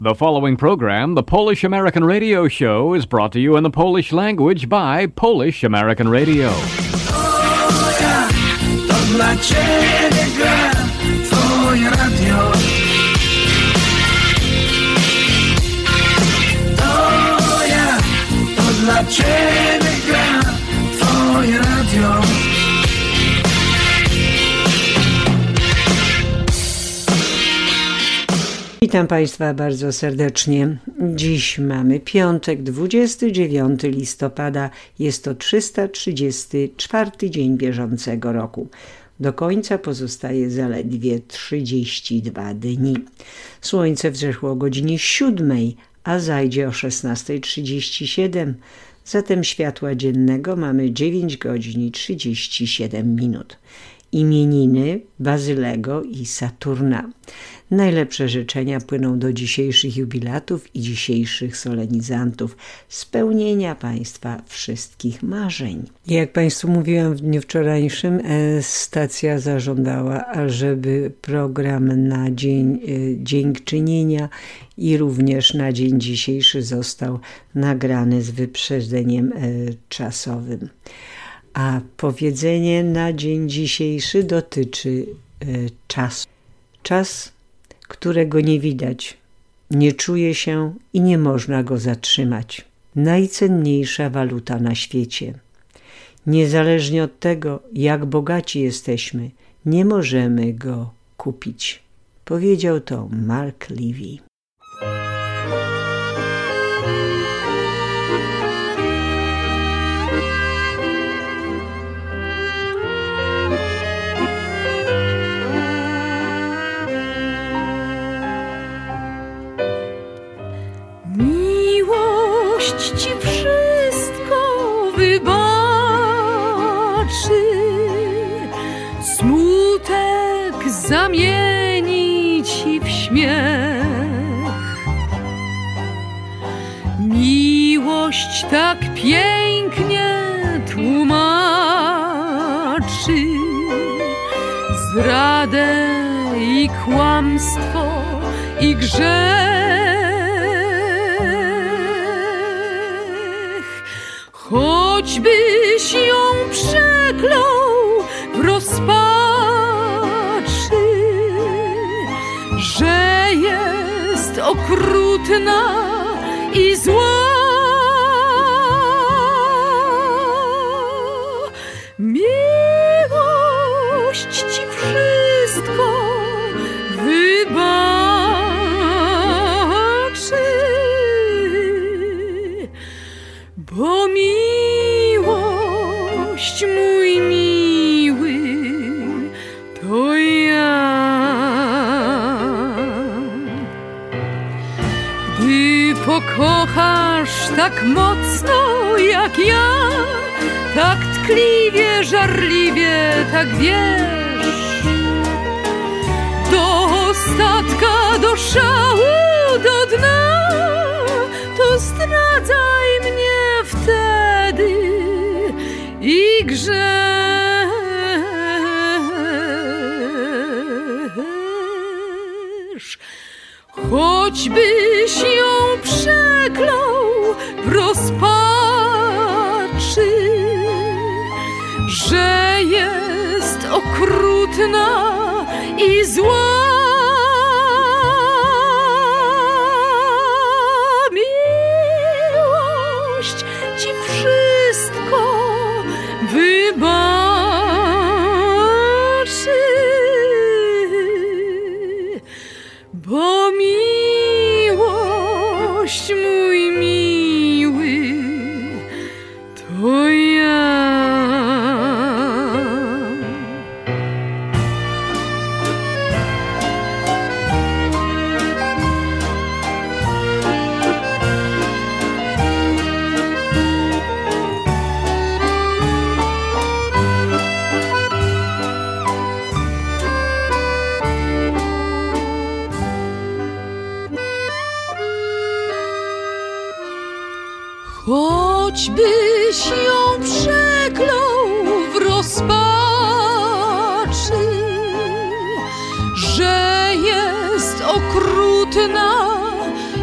The following program, the Polish American Radio Show, is brought to you in the Polish language by Polish American Radio. O ja, to dla Ciebie gra Twoje radio. To ja, to dla Ciebie gra Twoje radio. Witam Państwa bardzo serdecznie. Dziś mamy piątek, 29 listopada. Jest to 334 dzień bieżącego roku. Do końca pozostaje zaledwie 32 dni. Słońce wzeszło o godzinie 7, a zajdzie o 16:37. Zatem światła dziennego mamy 9 godzin i 37 minut. Imieniny Bazylego i Saturna. Najlepsze życzenia płyną do dzisiejszych jubilatów i dzisiejszych solenizantów, spełnienia Państwa wszystkich marzeń. Jak Państwu mówiłam w dniu wczorajszym, stacja zażądała, ażeby program na Dzień Dziękczynienia i również na dzień dzisiejszy został nagrany z wyprzedzeniem czasowym. A powiedzenie na dzień dzisiejszy dotyczy czasu. Czas, którego nie widać, nie czuje się i nie można go zatrzymać. Najcenniejsza waluta na świecie. Niezależnie od tego, jak bogaci jesteśmy, nie możemy go kupić. Powiedział to Mark Levy. Ci wszystko wybaczy, smutek zamieni ci w śmiech. Miłość tak pięknie tłumaczy zradę i kłamstwo i grzech. Choćbyś ją przeklął w rozpaczy, że jest okrutna i zła. Miłość ci wszystko wybaczy. Bo miłość, mój miły, to ja. Gdy pokochasz tak mocno jak ja, tak tkliwie, żarliwie, tak wiesz, do ostatka, do szału, do dna, to zdradzaj mnie wtedy i grzesz. Choćbyś ją przeklął w rozpaczy, że jest okrutna i zła. Bo miłość, mój miły, to ja. Choćbyś ją przeklął w rozpaczy, że jest okrutna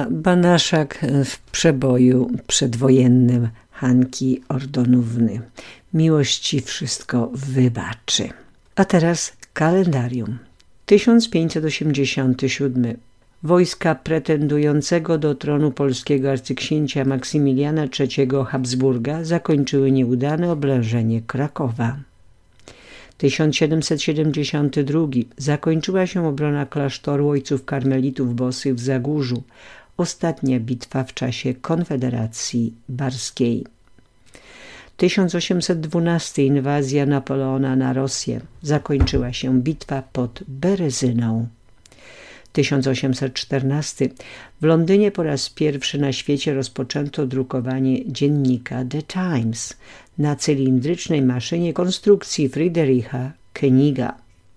Banaszak w przeboju przedwojennym Hanki Ordonówny. Miłość ci wszystko wybaczy. A teraz kalendarium. 1587. Wojska pretendującego do tronu polskiego arcyksięcia Maksymiliana III Habsburga zakończyły nieudane oblężenie Krakowa. 1772. Zakończyła się obrona klasztoru ojców karmelitów bosych w Zagórzu. Ostatnia bitwa w czasie Konfederacji Barskiej. 1812. Inwazja Napoleona na Rosję. Zakończyła się bitwa pod Berezyną. 1814. W Londynie po raz pierwszy na świecie rozpoczęto drukowanie dziennika The Times na cylindrycznej maszynie konstrukcji Friedricha Koeniga.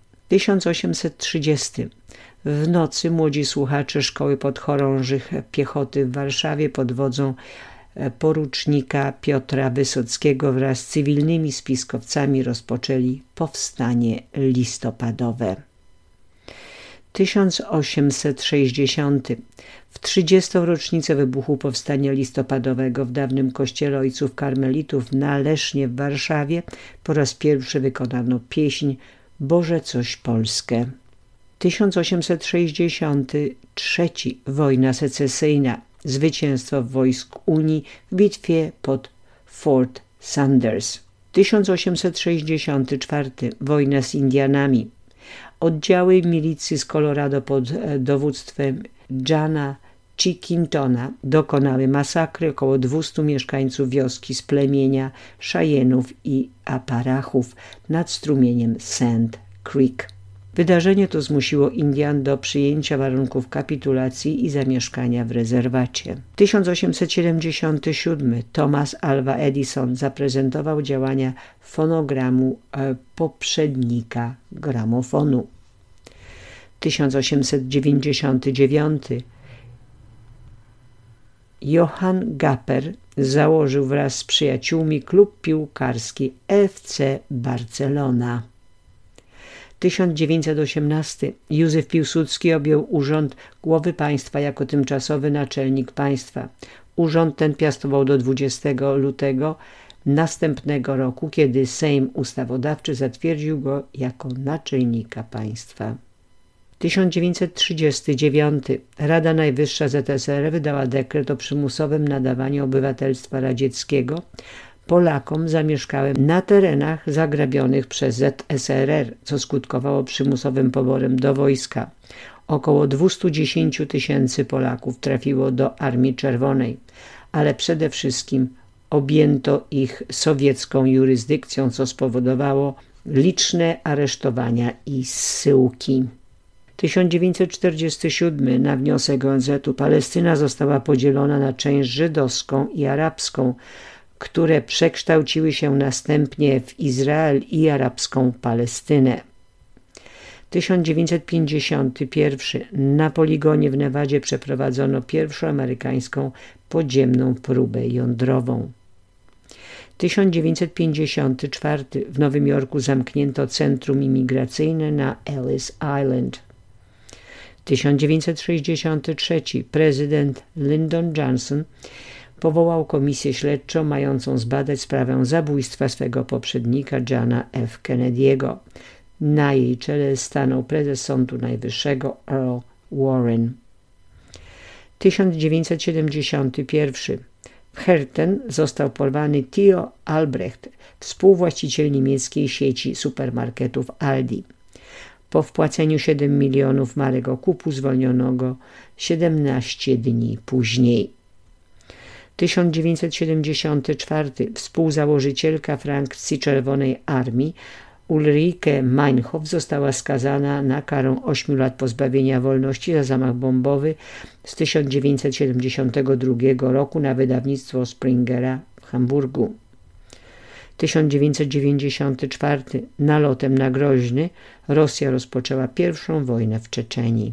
1830. W nocy młodzi słuchacze Szkoły Podchorążych Piechoty w Warszawie pod wodzą porucznika Piotra Wysockiego wraz z cywilnymi spiskowcami rozpoczęli powstanie listopadowe. 1860. W 30. rocznicę wybuchu Powstania Listopadowego w dawnym kościele ojców karmelitów na Lesznie w Warszawie po raz pierwszy wykonano pieśń Boże coś Polskę. 1863. Wojna secesyjna. Zwycięstwo wojsk Unii w bitwie pod Fort Sanders. 1864. Wojna z Indianami. Oddziały milicji z Colorado pod dowództwem Johna Chicintona dokonały masakry około 200 mieszkańców wioski z plemienia Cheyenne'ów i Aparachów nad strumieniem Sand Creek. Wydarzenie to zmusiło Indian do przyjęcia warunków kapitulacji i zamieszkania w rezerwacie. 1877. Thomas Alva Edison zaprezentował działania fonogramu poprzednika gramofonu. 1899. Johann Gapper założył wraz z przyjaciółmi klub piłkarski FC Barcelona. 1918. Józef Piłsudski objął urząd głowy państwa jako tymczasowy naczelnik państwa. Urząd ten piastował do 20 lutego następnego roku, kiedy Sejm Ustawodawczy zatwierdził go jako naczelnika państwa. 1939. Rada Najwyższa ZSRR wydała dekret o przymusowym nadawaniu obywatelstwa radzieckiego Polakom zamieszkałym na terenach zagrabionych przez ZSRR, co skutkowało przymusowym poborem do wojska. Około 210 000 Polaków trafiło do Armii Czerwonej, ale przede wszystkim objęto ich sowiecką jurysdykcją, co spowodowało liczne aresztowania i zsyłki. 1947. Na wniosek ONZ-u Palestyna została podzielona na część żydowską i arabską, które przekształciły się następnie w Izrael i arabską Palestynę. 1951. Na poligonie w Nevadzie przeprowadzono pierwszą amerykańską podziemną próbę jądrową. 1954. W Nowym Jorku zamknięto centrum imigracyjne na Ellis Island. 1963. Prezydent Lyndon Johnson powołał komisję śledczą mającą zbadać sprawę zabójstwa swego poprzednika Johna F. Kennedy'ego. Na jej czele stanął prezes Sądu Najwyższego Earl Warren. 1971. W Herten został porwany Theo Albrecht, współwłaściciel niemieckiej sieci supermarketów Aldi. Po wpłaceniu 7 milionów marek okupu zwolniono go 17 dni później. 1974. Współzałożycielka frakcji Czerwonej Armii Ulrike Meinhof została skazana na karę 8 lat pozbawienia wolności za zamach bombowy z 1972 roku na wydawnictwo Springera w Hamburgu. 1994. Nalotem na Groźny Rosja rozpoczęła pierwszą wojnę w Czeczenii.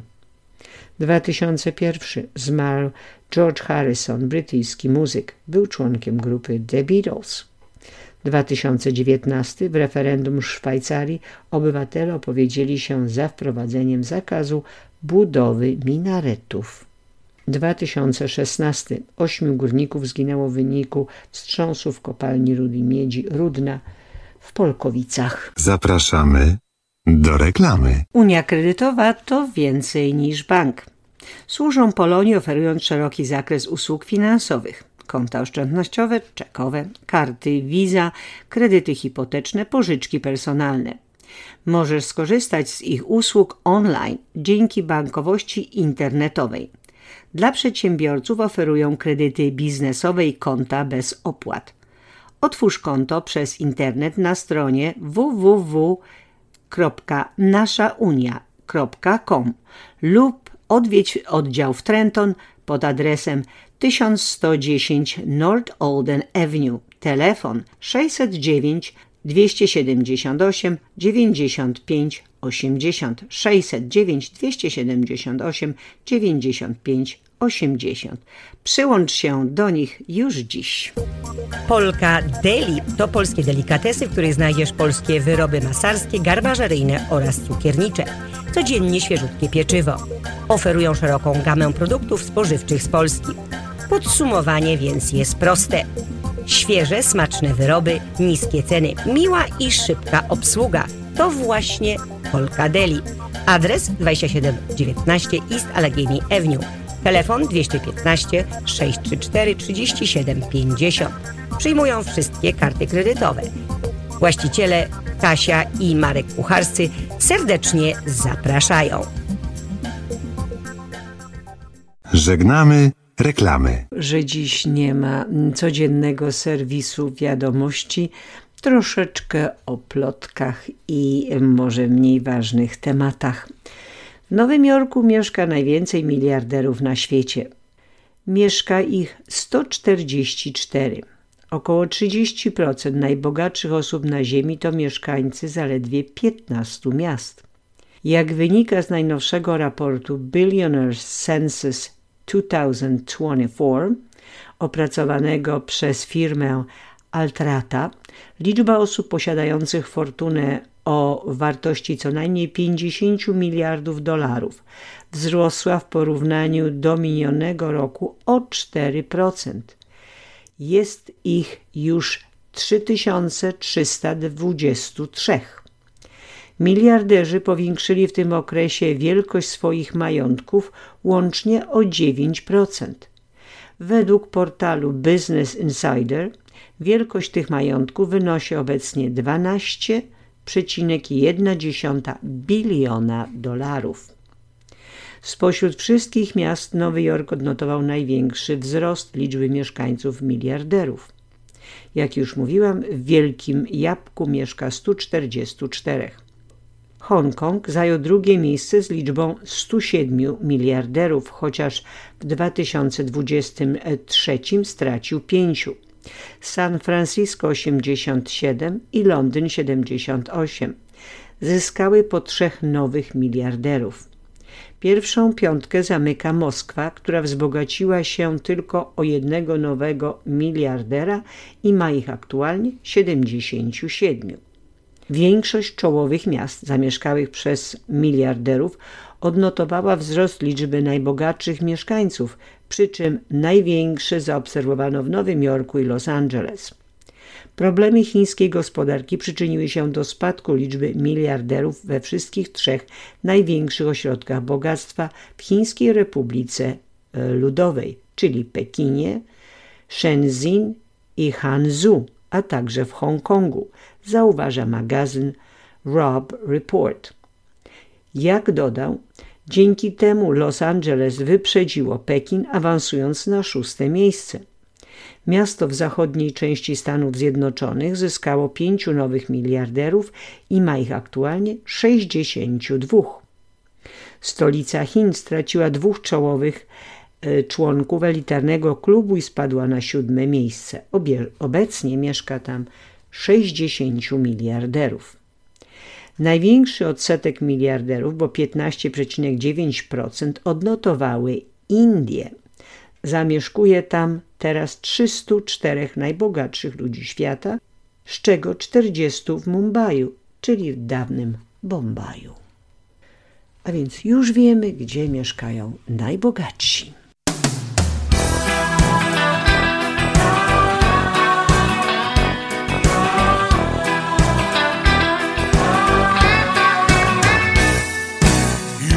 2001. Zmarł George Harrison, brytyjski muzyk. Był członkiem grupy The Beatles. 2019. W referendum w Szwajcarii obywatele opowiedzieli się za wprowadzeniem zakazu budowy minaretów. 2016. 8 górników zginęło w wyniku wstrząsu w kopalni rudy miedzi Rudna w Polkowicach. Zapraszamy do reklamy. Unia kredytowa to więcej niż bank. Służą Polonii, oferując szeroki zakres usług finansowych. Konta oszczędnościowe, czekowe, karty, Visa, kredyty hipoteczne, pożyczki personalne. Możesz skorzystać z ich usług online dzięki bankowości internetowej. Dla przedsiębiorców oferują kredyty biznesowe i konta bez opłat. Otwórz konto przez internet na stronie www.naszaunia.com lub odwiedź oddział w Trenton pod adresem 1110 North Olden Avenue. Telefon 609 278 95 80 609 278 95 80. Przyłącz się do nich już dziś. Polka Deli to polskie delikatesy, w których znajdziesz polskie wyroby masarskie, garmażeryjne oraz cukiernicze. Codziennie świeżutkie pieczywo. Oferują szeroką gamę produktów spożywczych z Polski. Podsumowanie więc jest proste. Świeże, smaczne wyroby, niskie ceny, miła i szybka obsługa. To właśnie Polka Deli. Adres 2719 East Allegheny Avenue. Telefon 215 634 37 50. Przyjmują wszystkie karty kredytowe. Właściciele Kasia i Marek Kucharscy serdecznie zapraszają. Żegnamy reklamy. Że dziś nie ma codziennego serwisu wiadomości, troszeczkę o plotkach i może mniej ważnych tematach. W Nowym Jorku mieszka najwięcej miliarderów na świecie. Mieszka ich 144. Około 30% najbogatszych osób na Ziemi to mieszkańcy zaledwie 15 miast. Jak wynika z najnowszego raportu Billionaires Census 2024, opracowanego przez firmę Altrata, liczba osób posiadających fortunę o wartości co najmniej 50 miliardów dolarów wzrosła w porównaniu do minionego roku o 4%. Jest ich już 3323. Miliarderzy powiększyli w tym okresie wielkość swoich majątków łącznie o 9%. Według portalu Business Insider wielkość tych majątków wynosi obecnie 12,1 biliona dolarów. Spośród wszystkich miast Nowy Jork odnotował największy wzrost liczby mieszkańców miliarderów. Jak już mówiłam, w Wielkim Jabłku mieszka 144. Hongkong zajął drugie miejsce z liczbą 107 miliarderów, chociaż w 2023 stracił 5. San Francisco 87 i Londyn 78. Zyskały po 3 nowych miliarderów. Pierwszą piątkę zamyka Moskwa, która wzbogaciła się tylko o 1 nowego miliardera i ma ich aktualnie 77. Większość czołowych miast zamieszkałych przez miliarderów odnotowała wzrost liczby najbogatszych mieszkańców, przy czym największy zaobserwowano w Nowym Jorku i Los Angeles. Problemy chińskiej gospodarki przyczyniły się do spadku liczby miliarderów we wszystkich 3 największych ośrodkach bogactwa w Chińskiej Republice Ludowej, czyli Pekinie, Shenzhen i Hangzhou, a także w Hongkongu, zauważa magazyn Robb Report. Jak dodał, dzięki temu Los Angeles wyprzedziło Pekin, awansując na 6. miejsce. Miasto w zachodniej części Stanów Zjednoczonych zyskało 5 nowych miliarderów i ma ich aktualnie 62. Stolica Chin straciła 2 czołowych członków elitarnego klubu i spadła na 7. miejsce. Obecnie mieszka tam 60 miliarderów. Największy odsetek miliarderów, bo 15,9%, odnotowały Indie. Zamieszkuje tam teraz 304 najbogatszych ludzi świata, z czego 40 w Mumbaiu, czyli w dawnym Bombaju. A więc już wiemy, gdzie mieszkają najbogatsi.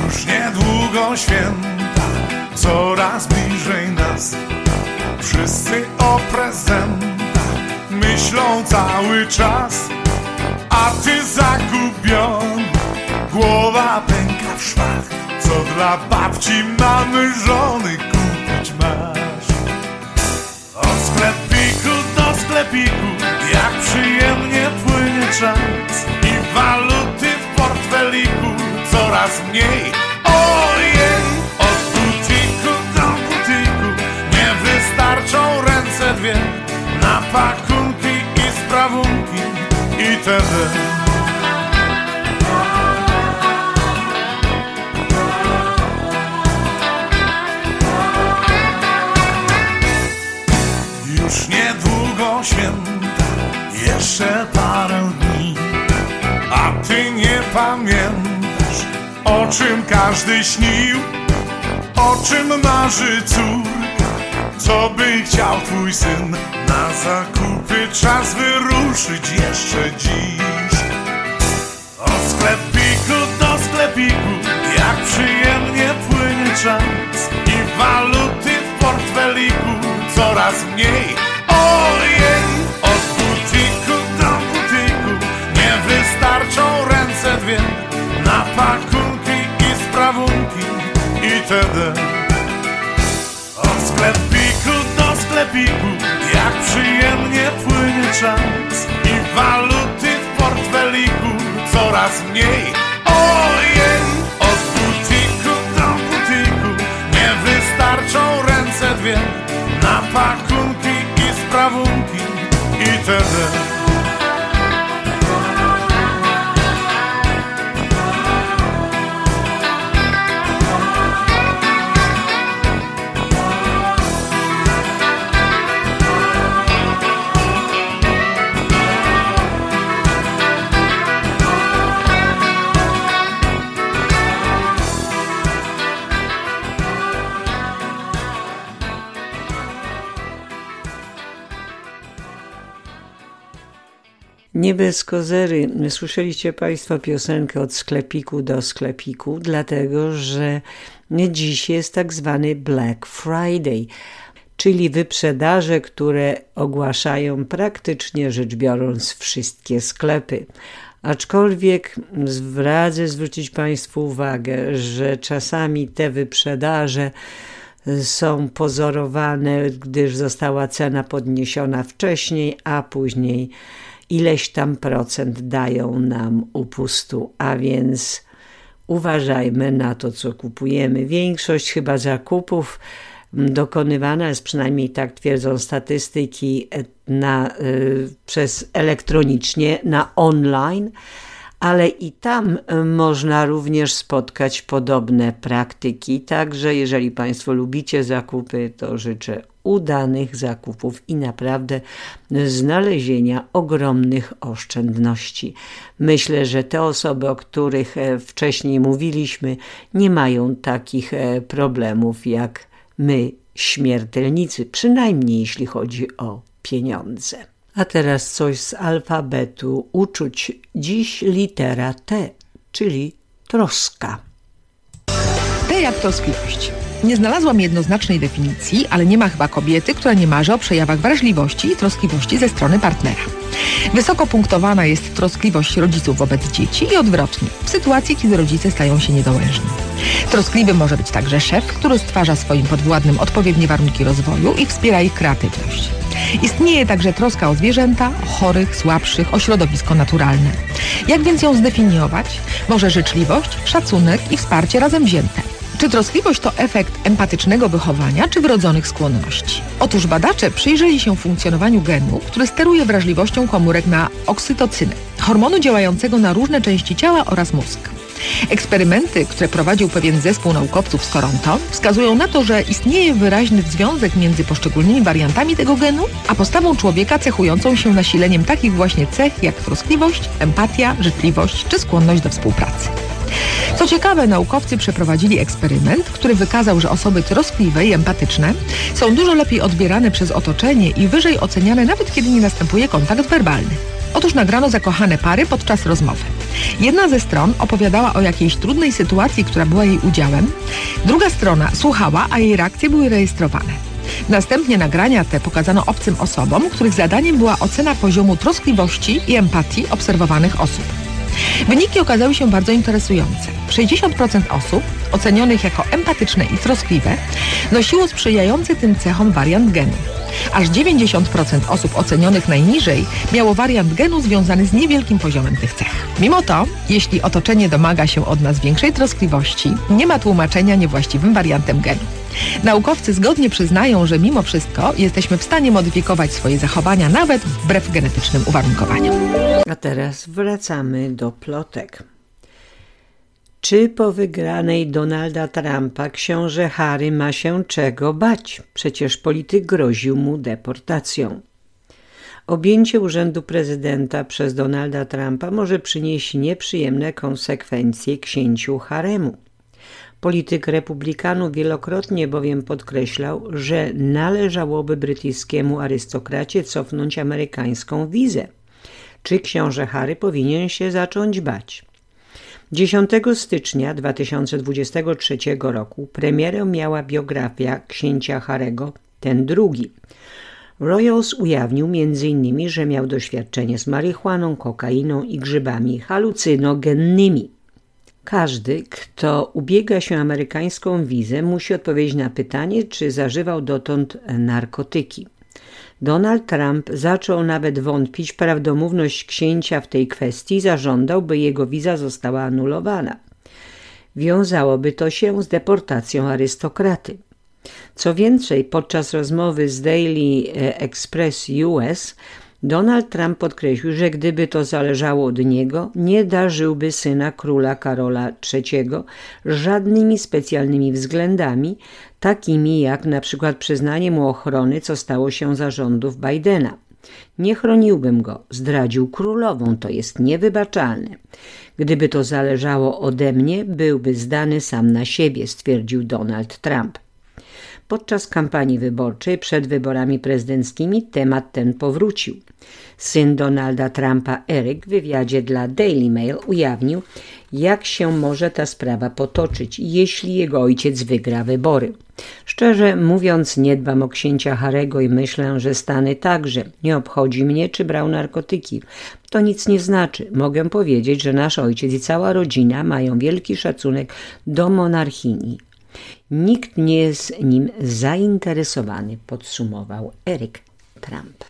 Już niedługo święta, coraz bliżej nas. Wszyscy o prezentach myślą cały czas, a ty zagubiony, głowa pęka w szwach. Co dla babci, mamy, żony kupić masz? Od sklepiku do sklepiku, jak przyjemnie płynie czas. I waluty w portfeliku coraz mniej. Ojej, od butiku do butiku nie wystarczą ręce dwie na pakunki i sprawunki itd. Już niedługo święta, jeszcze parę dni, a ty nie pamiętasz, o czym każdy śnił, o czym marzy córka, co by chciał twój syn. Na zakupy czas wyruszyć jeszcze dziś. Od sklepiku do sklepiku, jak przyjemnie płynie czas. I waluty w portfeliku coraz mniej. Ojej, od butiku do butiku nie wystarczą ręce dwie na pakunki i sprawunki itd. Od sklepiku do sklepiku, jak przyjemnie płynie czas. I waluty w portfeliku coraz mniej. Ojej, od butiku do butiku nie wystarczą ręce dwie na pakunki i sprawunki itd. Nie bez kozery słyszeliście Państwo piosenkę od sklepiku do sklepiku, dlatego że dziś jest tak zwany Black Friday, czyli wyprzedaże, które ogłaszają praktycznie rzecz biorąc wszystkie sklepy. Aczkolwiek radzę zwrócić Państwu uwagę, że czasami te wyprzedaże są pozorowane, gdyż została cena podniesiona wcześniej, a później ileś tam procent dają nam upustu, a więc uważajmy na to, co kupujemy. Większość chyba zakupów dokonywana jest, przynajmniej tak twierdzą statystyki, przez elektronicznie, na online, ale i tam można również spotkać podobne praktyki. Także jeżeli Państwo lubicie zakupy, to życzę udanych zakupów i naprawdę znalezienia ogromnych oszczędności. Myślę, że te osoby, o których wcześniej mówiliśmy, nie mają takich problemów jak my, śmiertelnicy, przynajmniej jeśli chodzi o pieniądze. A teraz coś z alfabetu uczuć. Dziś litera T, czyli troska. T jak troskliwość. Nie znalazłam jednoznacznej definicji, ale nie ma chyba kobiety, która nie marzy o przejawach wrażliwości i troskliwości ze strony partnera. Wysoko punktowana jest troskliwość rodziców wobec dzieci i odwrotnie, w sytuacji, kiedy rodzice stają się niedołężni. Troskliwy może być także szef, który stwarza swoim podwładnym odpowiednie warunki rozwoju i wspiera ich kreatywność. Istnieje także troska o zwierzęta, o chorych, słabszych, o środowisko naturalne. Jak więc ją zdefiniować? Może życzliwość, szacunek i wsparcie razem wzięte. Czy troskliwość to efekt empatycznego wychowania, czy wrodzonych skłonności? Otóż badacze przyjrzeli się funkcjonowaniu genu, który steruje wrażliwością komórek na oksytocynę, hormonu działającego na różne części ciała oraz mózg. Eksperymenty, które prowadził pewien zespół naukowców z Toronto, wskazują na to, że istnieje wyraźny związek między poszczególnymi wariantami tego genu, a postawą człowieka cechującą się nasileniem takich właśnie cech jak troskliwość, empatia, życzliwość czy skłonność do współpracy. Co ciekawe, naukowcy przeprowadzili eksperyment, który wykazał, że osoby troskliwe i empatyczne są dużo lepiej odbierane przez otoczenie i wyżej oceniane, nawet kiedy nie następuje kontakt werbalny. Otóż nagrano zakochane pary podczas rozmowy. Jedna ze stron opowiadała o jakiejś trudnej sytuacji, która była jej udziałem. Druga strona słuchała, a jej reakcje były rejestrowane. Następnie nagrania te pokazano obcym osobom, których zadaniem była ocena poziomu troskliwości i empatii obserwowanych osób. Wyniki okazały się bardzo interesujące. 60% osób ocenionych jako empatyczne i troskliwe nosiło sprzyjający tym cechom wariant genu. Aż 90% osób ocenionych najniżej miało wariant genu związany z niewielkim poziomem tych cech. Mimo to, jeśli otoczenie domaga się od nas większej troskliwości, nie ma tłumaczenia niewłaściwym wariantem genu. Naukowcy zgodnie przyznają, że mimo wszystko jesteśmy w stanie modyfikować swoje zachowania nawet wbrew genetycznym uwarunkowaniom. A teraz wracamy do plotek. Czy po wygranej Donalda Trumpa książę Harry ma się czego bać? Przecież polityk groził mu deportacją. Objęcie urzędu prezydenta przez Donalda Trumpa może przynieść nieprzyjemne konsekwencje księciu Harrymu. Polityk republikanów wielokrotnie bowiem podkreślał, że należałoby brytyjskiemu arystokracie cofnąć amerykańską wizę. Czy książę Harry powinien się zacząć bać? 10 stycznia 2023 roku premierę miała biografia księcia Harry'ego, ten drugi. Royals ujawnił m.in., że miał doświadczenie z marihuaną, kokainą i grzybami halucynogennymi. Każdy, kto ubiega się o amerykańską wizę, musi odpowiedzieć na pytanie, czy zażywał dotąd narkotyki. Donald Trump zaczął nawet wątpić w prawdomówność księcia w tej kwestii i zażądał, by jego wiza została anulowana. Wiązałoby to się z deportacją arystokraty. Co więcej, podczas rozmowy z Daily Express US Donald Trump podkreślił, że gdyby to zależało od niego, nie darzyłby syna króla Karola III żadnymi specjalnymi względami, takimi jak na przykład przyznanie mu ochrony, co stało się za rządów Bidena. Nie chroniłbym go, zdradził królową, to jest niewybaczalne. Gdyby to zależało ode mnie, byłby zdany sam na siebie, stwierdził Donald Trump. Podczas kampanii wyborczej przed wyborami prezydenckimi temat ten powrócił. Syn Donalda Trumpa, Eric, w wywiadzie dla Daily Mail ujawnił, jak się może ta sprawa potoczyć, jeśli jego ojciec wygra wybory. Szczerze mówiąc, nie dbam o księcia Harry'ego i myślę, że Stany także. Nie obchodzi mnie, czy brał narkotyki. To nic nie znaczy. Mogę powiedzieć, że nasz ojciec i cała rodzina mają wielki szacunek do monarchini. Nikt nie jest nim zainteresowany, podsumował Eric Trump.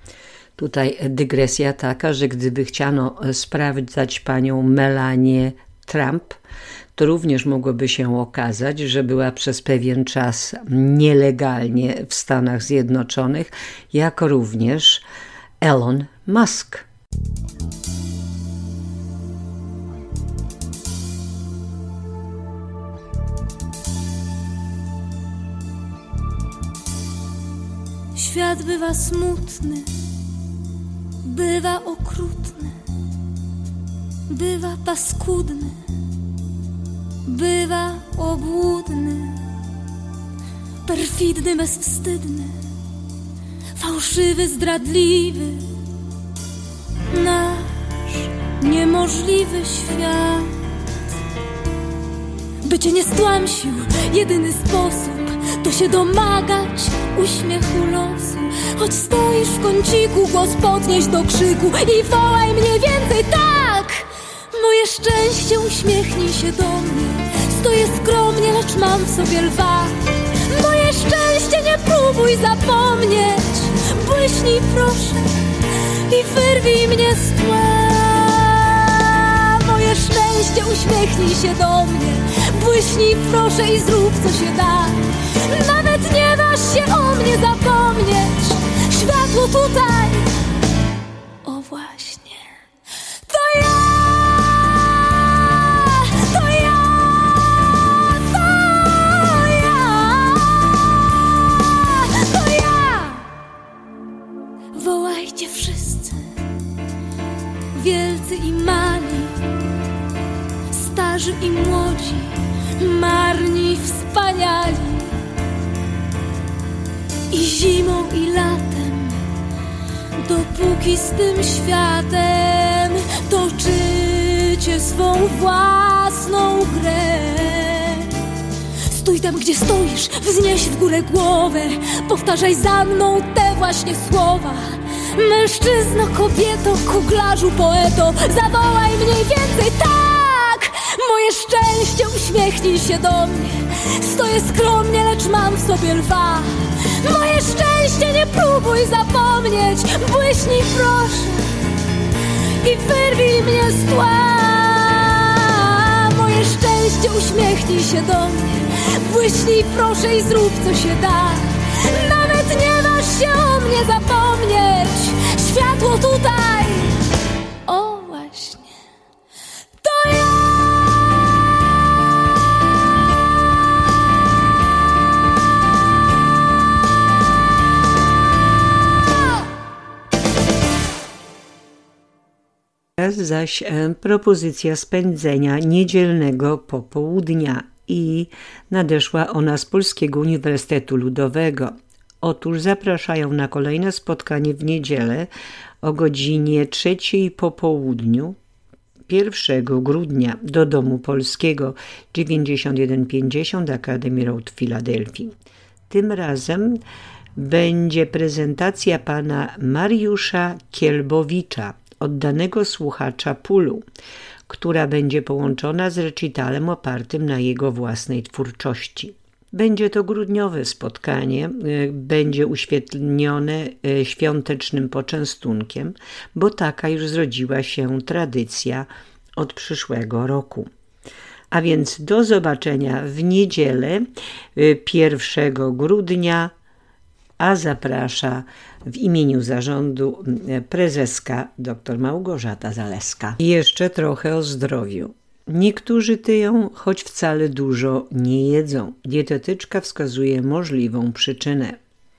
Tutaj dygresja taka, że gdyby chciano sprawdzać panią Melanię Trump, to również mogłoby się okazać, że była przez pewien czas nielegalnie w Stanach Zjednoczonych, jak również Elon Musk. Świat bywa smutny, bywa okrutny, bywa paskudny, bywa obłudny, perfidny, bezwstydny, fałszywy, zdradliwy. Nasz niemożliwy świat, by cię nie stłamsił, jedyny sposób to się domagać uśmiechu losu. Choć stoisz w kąciku, głos podnieś do krzyku i wołaj mniej więcej tak! Moje szczęście, uśmiechnij się do mnie. Stoję skromnie, lecz mam w sobie lwa. Moje szczęście, nie próbuj zapomnieć. Błyśnij proszę i wyrwij mnie z tła. Moje szczęście, uśmiechnij się do mnie. Błyśnij proszę i zrób co się da. Nawet nie waż się o mnie zapomnieć. Światło tutaj, o właśnie. To ja, to ja, to ja, to ja. Wołajcie wszyscy, wielcy i mali, starzy i młodzi, marni i wspaniali. I zimą i latem, dopóki z tym światem toczycie życie swą własną grę. Stój tam, gdzie stoisz, wznieś w górę głowę, powtarzaj za mną te właśnie słowa. Mężczyzno, kobieto, kuglarzu, poeto, zawołaj mniej więcej tak! Moje szczęście, uśmiechnij się do mnie. Stoję skromnie, lecz mam w sobie lwa. Moje szczęście, nie próbuj zapomnieć. Błyśnij proszę i wyrwij mnie z tła. Moje szczęście, uśmiechnij się do mnie. Błyśnij proszę i zrób co się da. Nawet nie masz się o mnie zapomnieć. Światło tutaj, o właśnie, to ja. Teraz zaś propozycja spędzenia niedzielnego popołudnia i nadeszła ona z Polskiego Uniwersytetu Ludowego. Otóż zapraszają na kolejne spotkanie w niedzielę o godzinie 3:00 po południu 1 grudnia do Domu Polskiego 9150 Academy Road w Filadelfii. Tym razem będzie prezentacja pana Mariusza Kielbowicza, oddanego słuchacza Pulu, która będzie połączona z recitalem opartym na jego własnej twórczości. Będzie to grudniowe spotkanie, będzie uświetnione świątecznym poczęstunkiem, bo taka już zrodziła się tradycja od przyszłego roku. A więc do zobaczenia w niedzielę 1 grudnia, a zaprasza w imieniu zarządu prezeska dr Małgorzata Zaleska. I jeszcze trochę o zdrowiu. Niektórzy tyją, choć wcale dużo nie jedzą. Dietetyczka wskazuje możliwą przyczynę.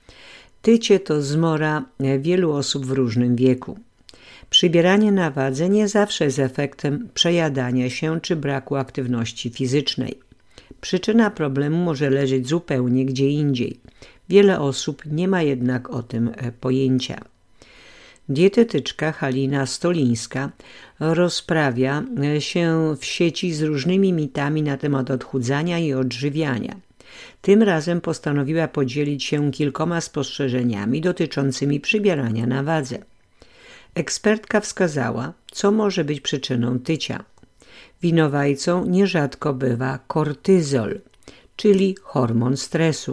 Tycie to zmora wielu osób w różnym wieku. Przybieranie na wadze nie zawsze jest efektem przejadania się czy braku aktywności fizycznej. Przyczyna problemu może leżeć zupełnie gdzie indziej. Wiele osób nie ma jednak o tym pojęcia. Dietetyczka Halina Stolińska rozprawia się w sieci z różnymi mitami na temat odchudzania i odżywiania. Tym razem postanowiła podzielić się kilkoma spostrzeżeniami dotyczącymi przybierania na wadze. Ekspertka wskazała, co może być przyczyną tycia. Winowajcą nierzadko bywa kortyzol, czyli hormon stresu.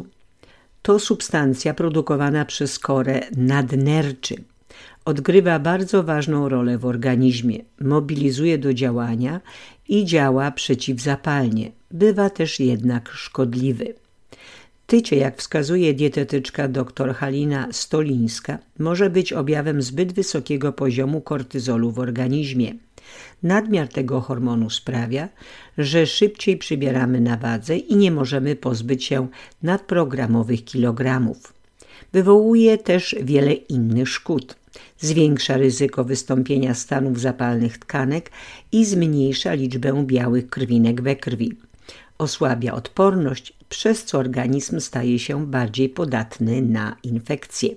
To substancja produkowana przez korę nadnerczy. Odgrywa bardzo ważną rolę w organizmie, mobilizuje do działania i działa przeciwzapalnie. Bywa też jednak szkodliwy. Tycie, jak wskazuje dietetyczka dr Halina Stolińska, może być objawem zbyt wysokiego poziomu kortyzolu w organizmie. Nadmiar tego hormonu sprawia, że szybciej przybieramy na wadze i nie możemy pozbyć się nadprogramowych kilogramów. Wywołuje też wiele innych szkód. Zwiększa ryzyko wystąpienia stanów zapalnych tkanek i zmniejsza liczbę białych krwinek we krwi. Osłabia odporność, przez co organizm staje się bardziej podatny na infekcje.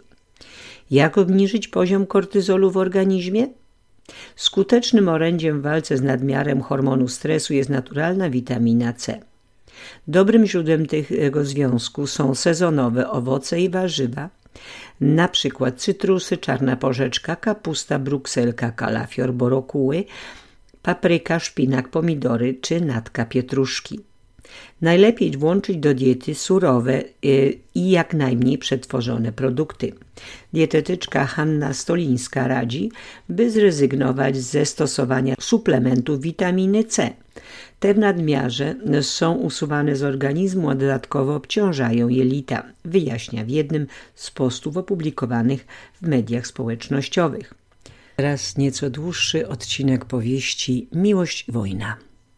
Jak obniżyć poziom kortyzolu w organizmie? Skutecznym orędziem w walce z nadmiarem hormonu stresu jest naturalna witamina C. Dobrym źródłem tego związku są sezonowe owoce i warzywa, na przykład cytrusy, czarna porzeczka, kapusta, brukselka, kalafior, borokuły, papryka, szpinak, pomidory czy natka pietruszki. Najlepiej włączyć do diety surowe i jak najmniej przetworzone produkty. Dietetyczka Hanna Stolińska radzi, by zrezygnować ze stosowania suplementów witaminy C. Te w nadmiarze są usuwane z organizmu, a dodatkowo obciążają jelita, wyjaśnia w jednym z postów opublikowanych w mediach społecznościowych. Teraz nieco dłuższy odcinek powieści Miłość i wojna.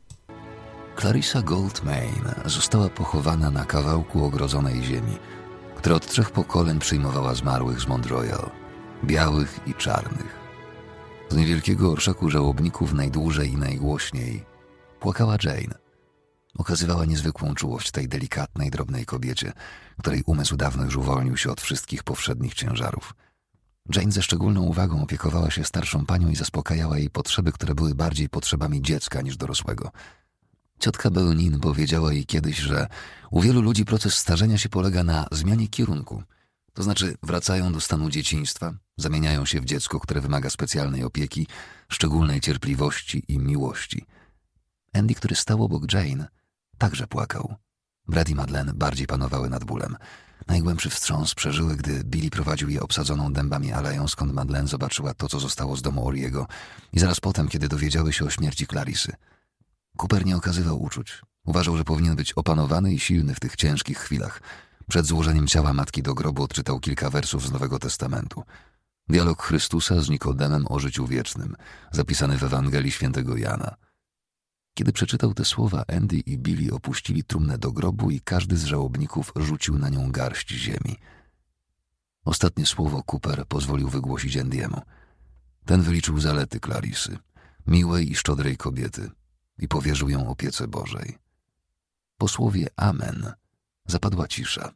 Clarissa Goldmain została pochowana na kawałku ogrodzonej ziemi, która od 3 pokoleń przyjmowała zmarłych z Mount Royal, białych i czarnych. Z niewielkiego orszaku żałobników najdłużej i najgłośniej płakała Jane. Okazywała niezwykłą czułość tej delikatnej, drobnej kobiecie, której umysł dawno już uwolnił się od wszystkich powszednich ciężarów. Jane ze szczególną uwagą opiekowała się starszą panią i zaspokajała jej potrzeby, które były bardziej potrzebami dziecka niż dorosłego. Ciotka Beonin powiedziała jej kiedyś, że u wielu ludzi proces starzenia się polega na zmianie kierunku. To znaczy wracają do stanu dzieciństwa, zamieniają się w dziecko, które wymaga specjalnej opieki, szczególnej cierpliwości i miłości. Andy, który stał obok Jane, także płakał. Brad i Madeleine bardziej panowały nad bólem. Najgłębszy wstrząs przeżyły, gdy Billy prowadził je obsadzoną dębami aleją, skąd Madeleine zobaczyła to, co zostało z domu Auriego, i zaraz potem, kiedy dowiedziały się o śmierci Clarissy. Cooper nie okazywał uczuć. Uważał, że powinien być opanowany i silny w tych ciężkich chwilach. Przed złożeniem ciała matki do grobu odczytał kilka wersów z Nowego Testamentu. Dialog Chrystusa z Nikodemem o życiu wiecznym, zapisany w Ewangelii świętego Jana. Kiedy przeczytał te słowa, Andy i Billy opuścili trumnę do grobu i każdy z żałobników rzucił na nią garść ziemi. Ostatnie słowo Cooper pozwolił wygłosić Andy'emu. Ten wyliczył zalety Clarissy, miłej i szczodrej kobiety, i powierzył ją opiece Bożej. Po słowie amen zapadła cisza.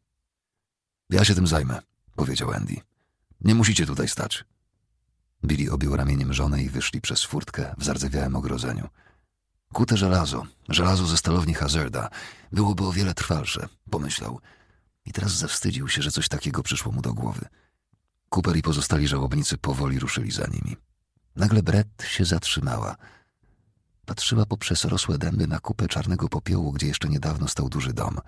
Ja się tym zajmę, powiedział Andy. Nie musicie tutaj stać. Billy objął ramieniem żonę i wyszli przez furtkę w zardzewiałym ogrodzeniu. Kute żelazo ze stalowni Hazarda, byłoby o wiele trwalsze, pomyślał. I teraz zawstydził się, że coś takiego przyszło mu do głowy. Cooper i pozostali żałobnicy powoli ruszyli za nimi. Nagle Brett się zatrzymała. Patrzyła poprzez rosłe dęby na kupę czarnego popiołu, gdzie jeszcze niedawno stał duży dom.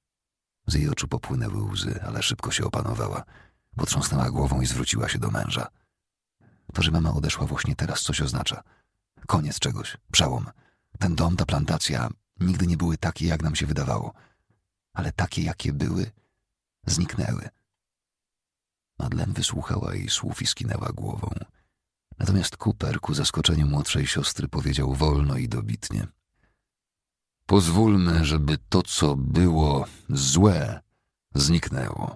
Z jej oczu popłynęły łzy, ale szybko się opanowała. Potrząsnęła głową i zwróciła się do męża. To, że mama odeszła właśnie teraz, coś oznacza. Koniec czegoś, przełom. Ten dom, ta plantacja nigdy nie były takie, jak nam się wydawało. Ale takie, jakie były, zniknęły. Madeleine wysłuchała jej słów i skinęła głową. Natomiast Cooper, ku zaskoczeniu młodszej siostry, powiedział wolno i dobitnie. Pozwólmy, żeby to, co było złe, zniknęło.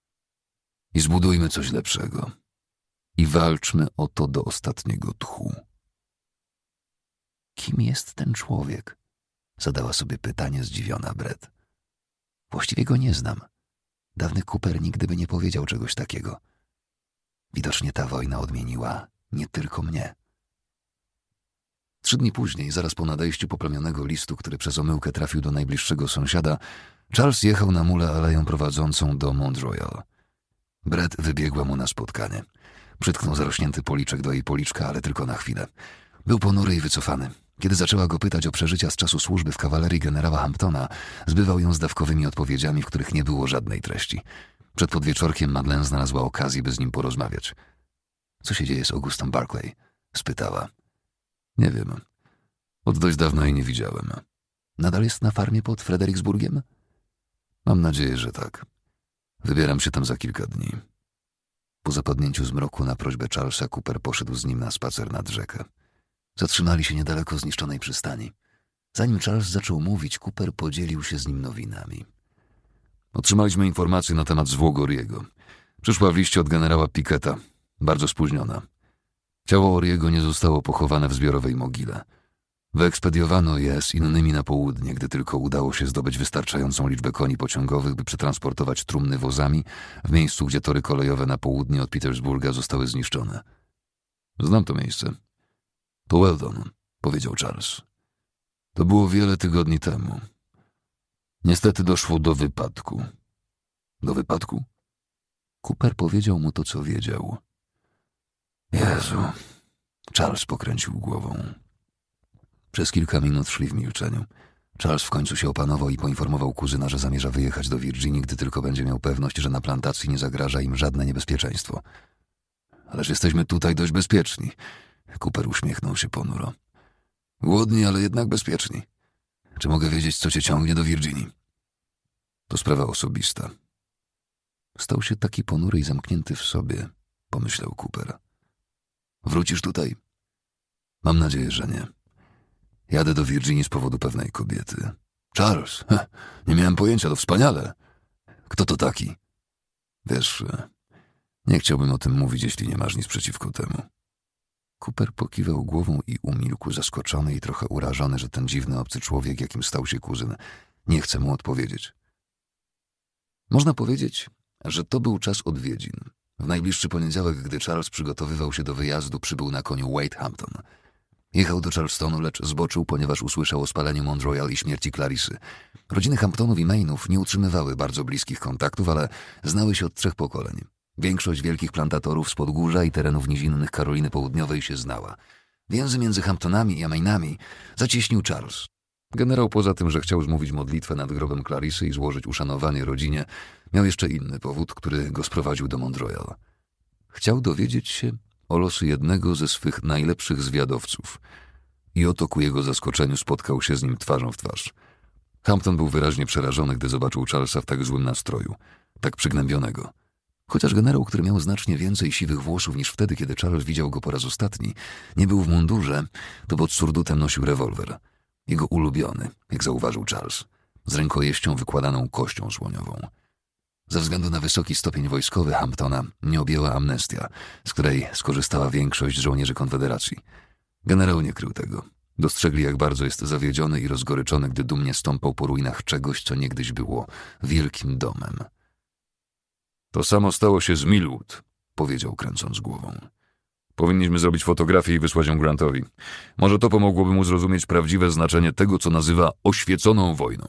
I zbudujmy coś lepszego. I walczmy o to do ostatniego tchu. Kim jest ten człowiek? Zadała sobie pytanie zdziwiona Brett. Właściwie go nie znam. Dawny Cooper nigdy by nie powiedział czegoś takiego. Widocznie ta wojna odmieniła nie tylko mnie. 3 dni później, zaraz po nadejściu poplamionego listu, który przez omyłkę trafił do najbliższego sąsiada, Charles jechał na mule aleją prowadzącą do Mount Royal. Brett wybiegła mu na spotkanie. Przytknął zarośnięty policzek do jej policzka, ale tylko na chwilę. Był ponury i wycofany. Kiedy zaczęła go pytać o przeżycia z czasu służby w kawalerii generała Hamptona, zbywał ją zdawkowymi odpowiedziami, w których nie było żadnej treści. Przed podwieczorkiem Madeleine znalazła okazję, by z nim porozmawiać. Co się dzieje z Augustą Barclay? Spytała. Nie wiem. Od dość dawna jej nie widziałem. Nadal jest na farmie pod Fredericksburgiem? Mam nadzieję, że tak. Wybieram się tam za kilka dni. Po zapadnięciu zmroku na prośbę Charlesa Cooper poszedł z nim na spacer nad rzekę. Zatrzymali się niedaleko zniszczonej przystani. Zanim Charles zaczął mówić, Cooper podzielił się z nim nowinami. Otrzymaliśmy informacje na temat zwłok Auriego. Przyszła w liście od generała Picketa. Bardzo spóźniona. Ciało Auriego nie zostało pochowane w zbiorowej mogile. Wyekspediowano je z innymi na południe, gdy tylko udało się zdobyć wystarczającą liczbę koni pociągowych, by przetransportować trumny wozami w miejscu, gdzie tory kolejowe na południe od Petersburga zostały zniszczone. Znam to miejsce. To Weldon, powiedział Charles. To było wiele tygodni temu. Niestety doszło do wypadku. Do wypadku? Cooper powiedział mu to, co wiedział. Jezu. Charles pokręcił głową. Przez kilka minut szli w milczeniu. Charles w końcu się opanował i poinformował kuzyna, że zamierza wyjechać do Virginii, gdy tylko będzie miał pewność, że na plantacji nie zagraża im żadne niebezpieczeństwo. Ależ jesteśmy tutaj dość bezpieczni. Cooper uśmiechnął się ponuro. Głodni, ale jednak bezpieczni. Czy mogę wiedzieć, co cię ciągnie do Virginii? To sprawa osobista. Stał się taki ponury i zamknięty w sobie, pomyślał Cooper. Wrócisz tutaj? Mam nadzieję, że nie. Jadę do Virginii z powodu pewnej kobiety. Charles, nie miałem pojęcia, to wspaniale. Kto to taki? Wiesz, nie chciałbym o tym mówić, jeśli nie masz nic przeciwko temu. Cooper pokiwał głową i umilkł, zaskoczony i trochę urażony, że ten dziwny obcy człowiek, jakim stał się kuzyn, nie chce mu odpowiedzieć. Można powiedzieć, że to był czas odwiedzin. W najbliższy poniedziałek, gdy Charles przygotowywał się do wyjazdu, przybył na koniu Wade Hampton. Jechał do Charlestonu, lecz zboczył, ponieważ usłyszał o spaleniu Mount Royal i śmierci Clarissy. Rodziny Hamptonów i Mainów nie utrzymywały bardzo bliskich kontaktów, ale znały się od 3 pokoleń. Większość wielkich plantatorów z Podgórza i terenów nizinnych Karoliny Południowej się znała. Więzy między Hamptonami i Mainami zacieśnił Charles. Generał poza tym, że chciał zmówić modlitwę nad grobem Clarissy i złożyć uszanowanie rodzinie, miał jeszcze inny powód, który go sprowadził do Mount Royal. Chciał dowiedzieć się o losy jednego ze swych najlepszych zwiadowców. I oto ku jego zaskoczeniu spotkał się z nim twarzą w twarz. Hampton był wyraźnie przerażony, gdy zobaczył Charlesa w tak złym nastroju, tak przygnębionego. Chociaż generał, który miał znacznie więcej siwych włosów niż wtedy, kiedy Charles widział go po raz ostatni, nie był w mundurze, to pod surdutem nosił rewolwer. Jego ulubiony, jak zauważył Charles, z rękojeścią wykładaną kością słoniową. Ze względu na wysoki stopień wojskowy Hamptona nie objęła amnestia, z której skorzystała większość żołnierzy Konfederacji. Generał nie krył tego. Dostrzegli, jak bardzo jest zawiedziony i rozgoryczony, gdy dumnie stąpał po ruinach czegoś, co niegdyś było wielkim domem. To samo stało się z Millwood, powiedział, kręcąc głową. Powinniśmy zrobić fotografię i wysłać ją Grantowi. Może to pomogłoby mu zrozumieć prawdziwe znaczenie tego, co nazywa oświeconą wojną.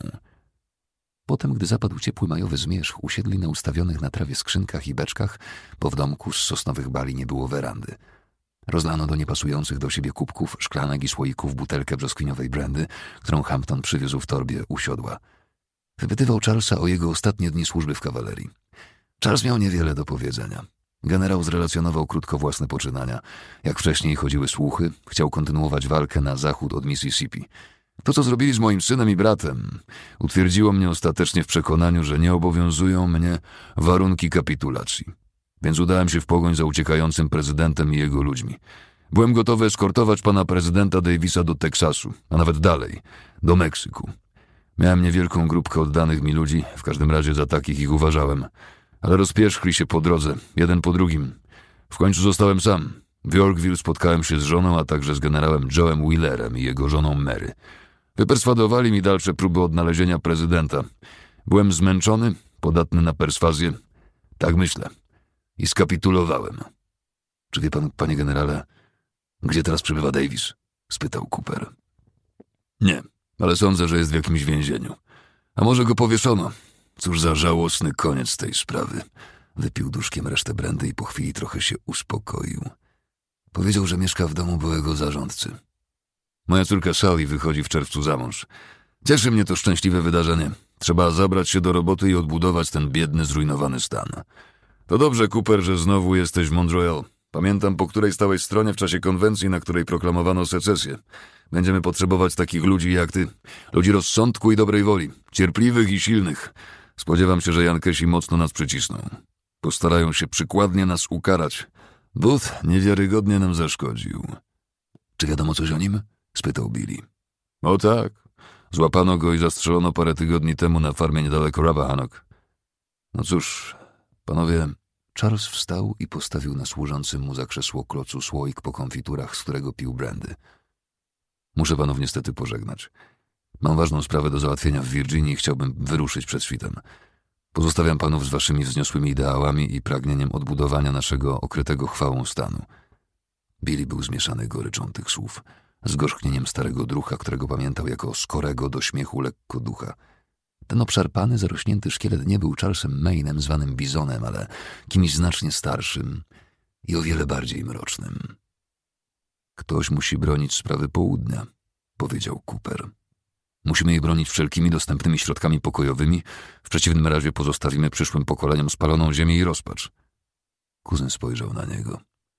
Potem, gdy zapadł ciepły majowy zmierzch, usiedli na ustawionych na trawie skrzynkach i beczkach, bo w domku z sosnowych bali nie było werandy. Rozlano do niepasujących do siebie kubków, szklanek i słoików butelkę brzoskwiniowej brandy, którą Hampton przywiózł w torbie u siodła. Wypytywał Charlesa o jego ostatnie dni służby w kawalerii. Charles miał niewiele do powiedzenia. Generał zrelacjonował krótko własne poczynania. Jak wcześniej chodziły słuchy, chciał kontynuować walkę na zachód od Mississippi. To, co zrobili z moim synem i bratem, utwierdziło mnie ostatecznie w przekonaniu, że nie obowiązują mnie warunki kapitulacji. Więc udałem się w pogoń za uciekającym prezydentem i jego ludźmi. Byłem gotowy eskortować pana prezydenta Davisa do Teksasu, a nawet dalej, do Meksyku. Miałem niewielką grupkę oddanych mi ludzi, w każdym razie za takich ich uważałem, ale rozpierzchli się po drodze, jeden po drugim. W końcu zostałem sam. W Yorkville spotkałem się z żoną, a także z generałem Joe'em Wheelerem i jego żoną Mary. Wyperswadowali mi dalsze próby odnalezienia prezydenta. Byłem zmęczony, podatny na perswazję. Tak myślę. I skapitulowałem. Czy wie pan, panie generale, gdzie teraz przebywa Davis? Spytał Cooper. Nie, ale sądzę, że jest w jakimś więzieniu. A może go powieszono? Cóż za żałosny koniec tej sprawy. Wypił duszkiem resztę brandy i po chwili trochę się uspokoił. Powiedział, że mieszka w domu byłego zarządcy. Moja córka Sally wychodzi w czerwcu za mąż. Cieszy mnie to szczęśliwe wydarzenie. Trzeba zabrać się do roboty i odbudować ten biedny, zrujnowany stan. To dobrze, Cooper, że znowu jesteś w Mount Royal. Pamiętam, po której stałeś stronie w czasie konwencji, na której proklamowano secesję. Będziemy potrzebować takich ludzi jak ty. Ludzi rozsądku i dobrej woli. Cierpliwych i silnych. Spodziewam się, że Jankesi mocno nas przycisną. Postarają się przykładnie nas ukarać. Booth niewiarygodnie nam zaszkodził. Czy wiadomo coś o nim? Spytał Billy. O tak. Złapano go i zastrzelono parę tygodni temu na farmie niedaleko Rappahannock. No cóż, panowie... Charles wstał i postawił na służącym mu za krzesło klocu słoik po konfiturach, z którego pił brandy. Muszę panów niestety pożegnać. Mam ważną sprawę do załatwienia w Virginii i chciałbym wyruszyć przed świtem. Pozostawiam panów z waszymi wzniosłymi ideałami i pragnieniem odbudowania naszego okrytego chwałą stanu. Billy był zmieszany goryczą tych słów, z gorzknieniem starego drucha, którego pamiętał jako skorego do śmiechu lekko ducha. Ten obszarpany, zarośnięty szkielet nie był Charlesem Mainem zwanym Bizonem, ale kimś znacznie starszym i o wiele bardziej mrocznym. Ktoś musi bronić sprawy południa, powiedział Cooper. Musimy jej bronić wszelkimi dostępnymi środkami pokojowymi, w przeciwnym razie pozostawimy przyszłym pokoleniom spaloną ziemię i rozpacz. Kuzyn spojrzał na niego.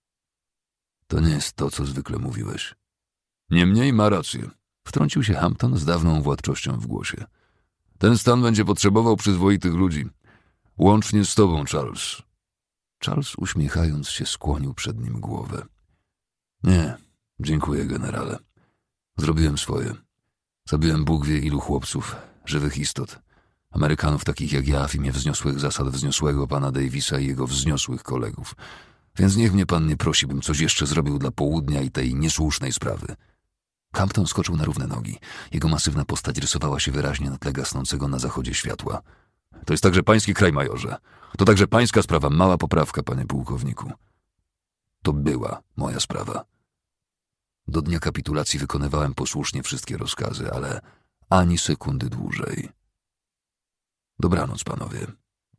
To nie jest to, co zwykle mówiłeś. Niemniej ma rację, wtrącił się Hampton z dawną władczością w głosie. Ten stan będzie potrzebował przyzwoitych ludzi. Łącznie z tobą, Charles. Charles, uśmiechając się, skłonił przed nim głowę. Nie, dziękuję, generale. Zrobiłem swoje. Zabiłem Bóg wie ilu chłopców, żywych istot. Amerykanów takich jak ja w imię wzniosłych zasad wzniosłego pana Davisa i jego wzniosłych kolegów. Więc niech mnie pan nie prosi, bym coś jeszcze zrobił dla południa i tej niesłusznej sprawy. Hampton skoczył na równe nogi. Jego masywna postać rysowała się wyraźnie na tle gasnącego na zachodzie światła. To jest także pański kraj, majorze. To także pańska sprawa, mała poprawka, panie pułkowniku. To była moja sprawa. Do dnia kapitulacji wykonywałem posłusznie wszystkie rozkazy, ale ani sekundy dłużej. Dobranoc, panowie.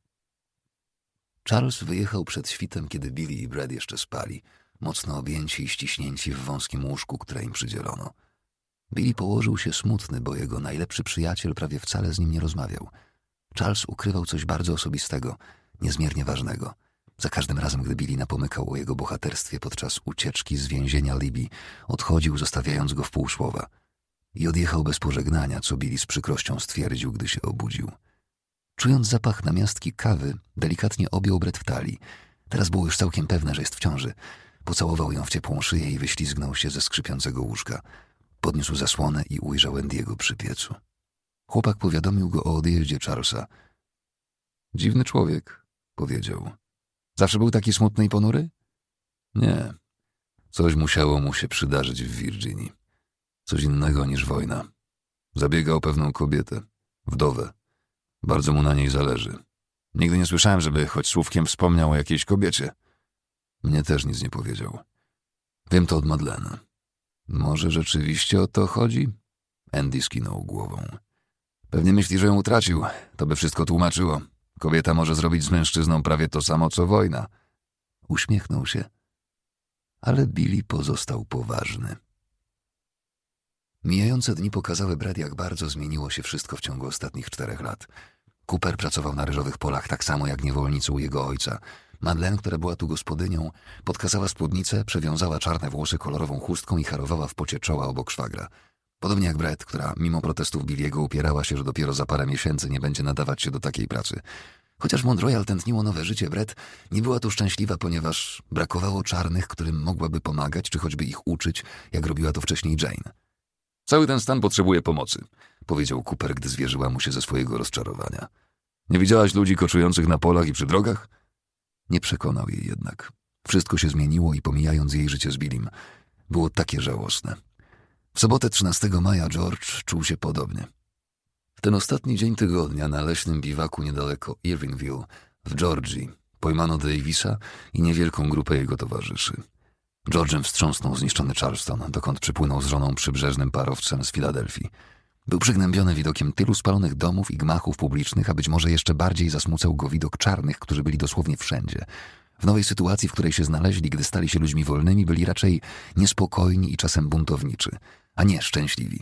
Charles wyjechał przed świtem, kiedy Billy i Brad jeszcze spali, mocno objęci i ściśnięci w wąskim łóżku, które im przydzielono. Billy położył się smutny, bo jego najlepszy przyjaciel prawie wcale z nim nie rozmawiał. Charles ukrywał coś bardzo osobistego, niezmiernie ważnego. Za każdym razem, gdy Billy napomykał o jego bohaterstwie podczas ucieczki z więzienia Libby, odchodził, zostawiając go w pół słowa. I odjechał bez pożegnania, co Billy z przykrością stwierdził, gdy się obudził. Czując zapach namiastki kawy, delikatnie objął Brad w talii. Teraz było już całkiem pewne, że jest w ciąży. Pocałował ją w ciepłą szyję i wyślizgnął się ze skrzypiącego łóżka. Podniósł zasłonę i ujrzał Andy'ego przy piecu. Chłopak powiadomił go o odjeździe Charlesa. Dziwny człowiek, powiedział. Zawsze był taki smutny i ponury? Nie. Coś musiało mu się przydarzyć w Virginii. Coś innego niż wojna. Zabiega o pewną kobietę, wdowę. Bardzo mu na niej zależy. Nigdy nie słyszałem, żeby choć słówkiem wspomniał o jakiejś kobiecie. Mnie też nic nie powiedział. Wiem to od Madeleine. Może rzeczywiście o to chodzi? Andy skinął głową. Pewnie myśli, że ją utracił. To by wszystko tłumaczyło. Kobieta może zrobić z mężczyzną prawie to samo, co wojna. Uśmiechnął się. Ale Billy pozostał poważny. Mijające dni pokazały Brad, jak bardzo zmieniło się wszystko w ciągu ostatnich 4 lat. Cooper pracował na ryżowych polach tak samo jak niewolnicy u jego ojca. Madeleine, która była tu gospodynią, podkazała spódnicę, przewiązała czarne włosy kolorową chustką i harowała w pocie czoła obok szwagra. Podobnie jak Brad, która mimo protestów Billy'ego upierała się, że dopiero za parę miesięcy nie będzie nadawać się do takiej pracy. Chociaż Mont Royal tętniło nowe życie, Brad nie była tu szczęśliwa, ponieważ brakowało czarnych, którym mogłaby pomagać, czy choćby ich uczyć, jak robiła to wcześniej Jane. Cały ten stan potrzebuje pomocy, powiedział Cooper, gdy zwierzyła mu się ze swojego rozczarowania. Nie widziałaś ludzi koczujących na polach i przy drogach? Nie przekonał jej jednak. Wszystko się zmieniło i pomijając jej życie z Billym, było takie żałosne. W sobotę 13 maja George czuł się podobnie. W ten ostatni dzień tygodnia na leśnym biwaku niedaleko Irvingville w Georgii pojmano Davisa i niewielką grupę jego towarzyszy. George'em wstrząsnął zniszczony Charleston, dokąd przypłynął z żoną przybrzeżnym parowcem z Filadelfii. Był przygnębiony widokiem tylu spalonych domów i gmachów publicznych, a być może jeszcze bardziej zasmucał go widok czarnych, którzy byli dosłownie wszędzie. W nowej sytuacji, w której się znaleźli, gdy stali się ludźmi wolnymi, byli raczej niespokojni i czasem buntowniczy, a nie szczęśliwi.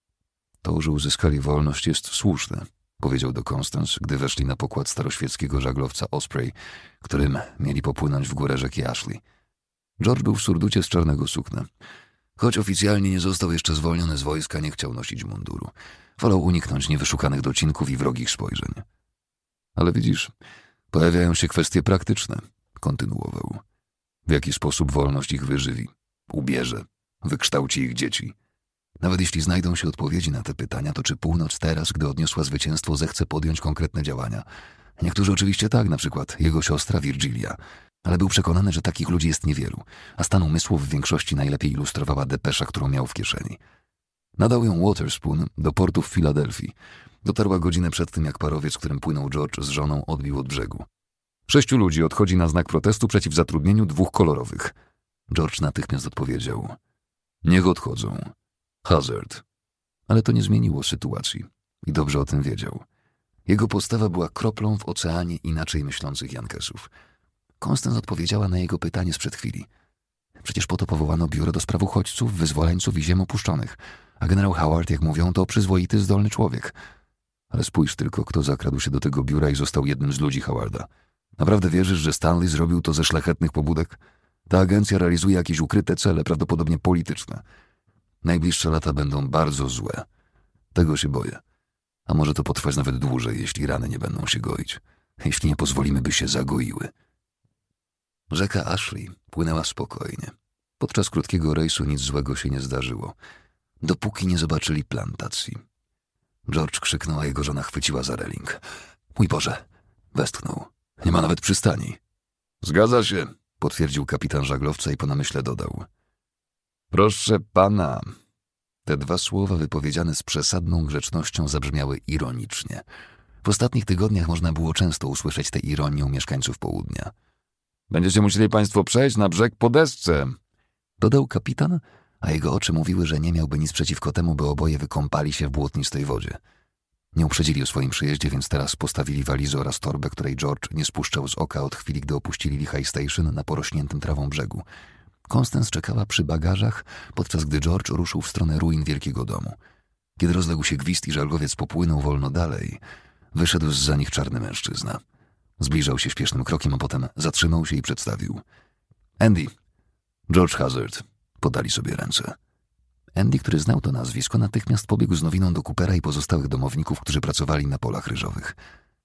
To, że uzyskali wolność, jest słuszne, powiedział do Constance, gdy weszli na pokład staroświeckiego żaglowca Osprey, którym mieli popłynąć w górę rzeki Ashley. George był w surducie z czarnego sukna. Choć oficjalnie nie został jeszcze zwolniony z wojska, nie chciał nosić munduru. Wolał uniknąć niewyszukanych docinków i wrogich spojrzeń. Ale widzisz, pojawiają się kwestie praktyczne, kontynuował. W jaki sposób wolność ich wyżywi, ubierze, wykształci ich dzieci. Nawet jeśli znajdą się odpowiedzi na te pytania, to czy północ teraz, gdy odniosła zwycięstwo, zechce podjąć konkretne działania? Niektórzy oczywiście tak, na przykład jego siostra Virgilia, ale był przekonany, że takich ludzi jest niewielu, a stan umysłu w większości najlepiej ilustrowała depesza, którą miał w kieszeni. Nadał ją Waterspoon do portu w Filadelfii. Dotarła godzinę przed tym, jak parowiec, którym płynął George z żoną, odbił od brzegu. 6 ludzi odchodzi na znak protestu przeciw zatrudnieniu 2 kolorowych. George natychmiast odpowiedział. Niech odchodzą. Hazard. Ale to nie zmieniło sytuacji. I dobrze o tym wiedział. Jego postawa była kroplą w oceanie inaczej myślących Yankesów. Constance odpowiedziała na jego pytanie sprzed chwili. Przecież po to powołano biuro do spraw uchodźców, wyzwoleńców i ziem opuszczonych. A generał Howard, jak mówią, to przyzwoity, zdolny człowiek. Ale spójrz tylko, kto zakradł się do tego biura i został jednym z ludzi Howarda. Naprawdę wierzysz, że Stanley zrobił to ze szlachetnych pobudek? Ta agencja realizuje jakieś ukryte cele, prawdopodobnie polityczne. Najbliższe lata będą bardzo złe. Tego się boję. A może to potrwać nawet dłużej, jeśli rany nie będą się goić. Jeśli nie pozwolimy, by się zagoiły. Rzeka Ashley płynęła spokojnie. Podczas krótkiego rejsu nic złego się nie zdarzyło, dopóki nie zobaczyli plantacji. George krzyknął, a jego żona chwyciła za reling. Mój Boże! Westchnął. Nie ma nawet przystani. Zgadza się, potwierdził kapitan żaglowca i po namyśle dodał. Proszę pana. Te 2 słowa wypowiedziane z przesadną grzecznością zabrzmiały ironicznie. W ostatnich tygodniach można było często usłyszeć tę ironię u mieszkańców południa. Będziecie musieli państwo przejść na brzeg po desce, dodał kapitan, a jego oczy mówiły, że nie miałby nic przeciwko temu, by oboje wykąpali się w błotnistej wodzie. Nie uprzedzili o swoim przyjeździe, więc teraz postawili walizę oraz torbę, której George nie spuszczał z oka od chwili, gdy opuścili Lehigh Station na porośniętym trawą brzegu. Constance czekała przy bagażach, podczas gdy George ruszył w stronę ruin wielkiego domu. Kiedy rozległ się gwizd i żaglwiec popłynął wolno dalej, wyszedł zza nich czarny mężczyzna. Zbliżał się śpiesznym krokiem, a potem zatrzymał się i przedstawił. Andy, George Hazard. Podali sobie ręce. Andy, który znał to nazwisko, natychmiast pobiegł z nowiną do Coopera i pozostałych domowników, którzy pracowali na polach ryżowych.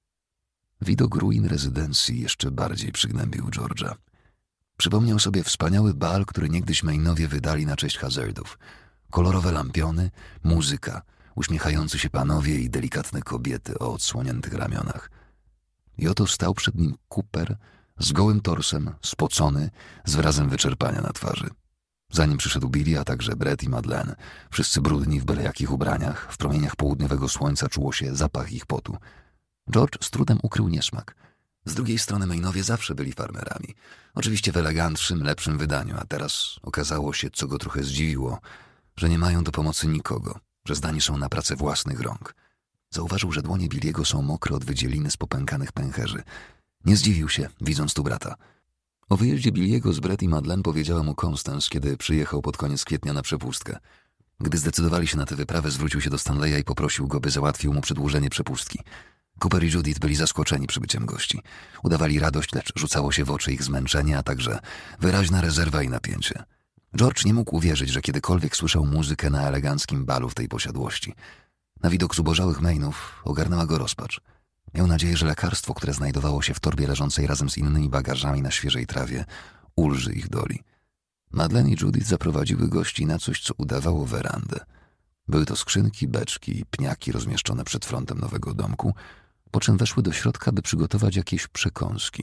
Widok ruin rezydencji jeszcze bardziej przygnębił George'a. Przypomniał sobie wspaniały bal, który niegdyś Mainowie wydali na cześć Hazardów. Kolorowe lampiony, muzyka, uśmiechający się panowie i delikatne kobiety o odsłoniętych ramionach. I oto stał przed nim Cooper z gołym torsem, spocony, z wyrazem wyczerpania na twarzy. Za nim przyszedł Billy, a także Brett i Madeleine. Wszyscy brudni w byle jakich ubraniach. W promieniach południowego słońca czuło się zapach ich potu. George z trudem ukrył niesmak. Z drugiej strony Mainowie zawsze byli farmerami. Oczywiście w elegantszym, lepszym wydaniu, a teraz okazało się, co go trochę zdziwiło, że nie mają do pomocy nikogo, że zdani są na pracę własnych rąk. Zauważył, że dłonie Billiego są mokre od wydzieliny z popękanych pęcherzy. Nie zdziwił się, widząc tu brata. O wyjeździe Billiego z Brett i Madeleine powiedziała mu Constance, kiedy przyjechał pod koniec kwietnia na przepustkę. Gdy zdecydowali się na tę wyprawę, zwrócił się do Stanleya i poprosił go, by załatwił mu przedłużenie przepustki. Cooper i Judith byli zaskoczeni przybyciem gości. Udawali radość, lecz rzucało się w oczy ich zmęczenie, a także wyraźna rezerwa i napięcie. George nie mógł uwierzyć, że kiedykolwiek słyszał muzykę na eleganckim balu w tej posiadłości. Na widok zubożałych Mainów ogarnęła go rozpacz. Miał nadzieję, że lekarstwo, które znajdowało się w torbie leżącej razem z innymi bagażami na świeżej trawie, ulży ich doli. Madeleine i Judith zaprowadziły gości na coś, co udawało werandę. Były to skrzynki, beczki i pniaki rozmieszczone przed frontem nowego domku, po czym weszły do środka, by przygotować jakieś przekąski.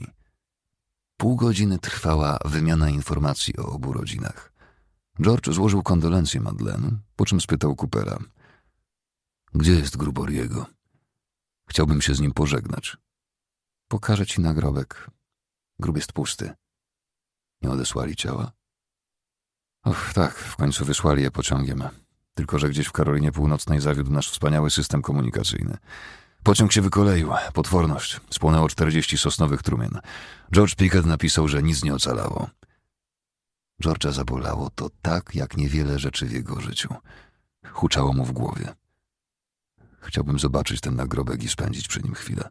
Pół godziny trwała wymiana informacji o obu rodzinach. George złożył kondolencje Madeleine, po czym spytał Coopera. Gdzie jest grób Oriego? Chciałbym się z nim pożegnać. Pokażę ci nagrobek. Grób jest pusty. Nie odesłali ciała? Och, tak, w końcu wysłali je pociągiem. Tylko że gdzieś w Karolinie Północnej zawiódł nasz wspaniały system komunikacyjny. Pociąg się wykoleił. Potworność. Spłonęło 40 sosnowych trumien. George Pickett napisał, że nic nie ocalało. George'a zabolało to tak, jak niewiele rzeczy w jego życiu. Huczało mu w głowie. Chciałbym zobaczyć ten nagrobek i spędzić przy nim chwilę.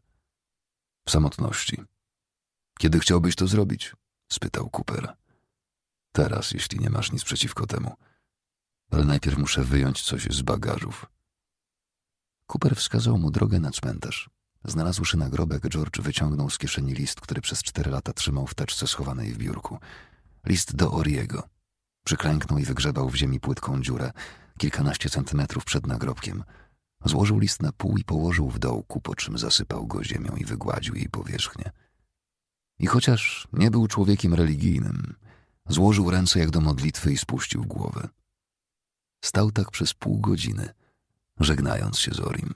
W samotności. Kiedy chciałbyś to zrobić? Spytał Cooper. Teraz, jeśli nie masz nic przeciwko temu. Ale najpierw muszę wyjąć coś z bagażów. Cooper wskazał mu drogę na cmentarz. Znalazłszy nagrobek, George wyciągnął z kieszeni list, który przez 4 lata trzymał w teczce schowanej w biurku. List do Oriego. Przyklęknął i wygrzebał w ziemi płytką dziurę, kilkanaście centymetrów przed nagrobkiem. Złożył list na pół i położył w dołku, po czym zasypał go ziemią i wygładził jej powierzchnię. I chociaż nie był człowiekiem religijnym, złożył ręce jak do modlitwy i spuścił głowę. Stał tak przez pół godziny, żegnając się z Orim.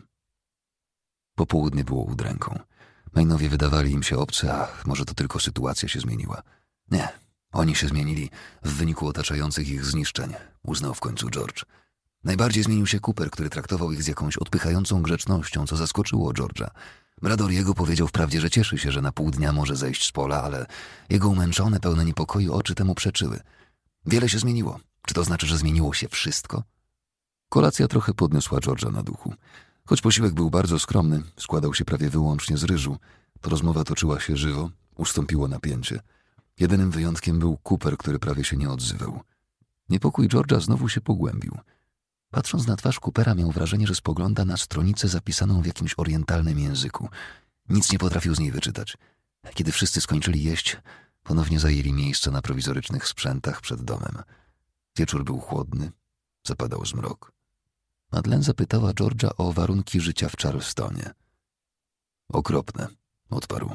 Popołudnie było udręką. Mainowie wydawali im się obcy, a może to tylko sytuacja się zmieniła. Nie, oni się zmienili w wyniku otaczających ich zniszczeń, uznał w końcu George. Najbardziej zmienił się Cooper, który traktował ich z jakąś odpychającą grzecznością, co zaskoczyło George'a. Brat Oriego powiedział wprawdzie, że cieszy się, że na pół dnia może zejść z pola, ale jego umęczone, pełne niepokoju oczy temu przeczyły. Wiele się zmieniło. Czy to znaczy, że zmieniło się wszystko? Kolacja trochę podniosła George'a na duchu. Choć posiłek był bardzo skromny, składał się prawie wyłącznie z ryżu, to rozmowa toczyła się żywo, ustąpiło napięcie. Jedynym wyjątkiem był Cooper, który prawie się nie odzywał. Niepokój George'a znowu się pogłębił. Patrząc na twarz Coopera, miał wrażenie, że spogląda na stronicę zapisaną w jakimś orientalnym języku. Nic nie potrafił z niej wyczytać. Kiedy wszyscy skończyli jeść, ponownie zajęli miejsce na prowizorycznych sprzętach przed domem. Wieczór był chłodny, zapadał zmrok. Madeleine zapytała George'a o warunki życia w Charlestonie. Okropne, odparł.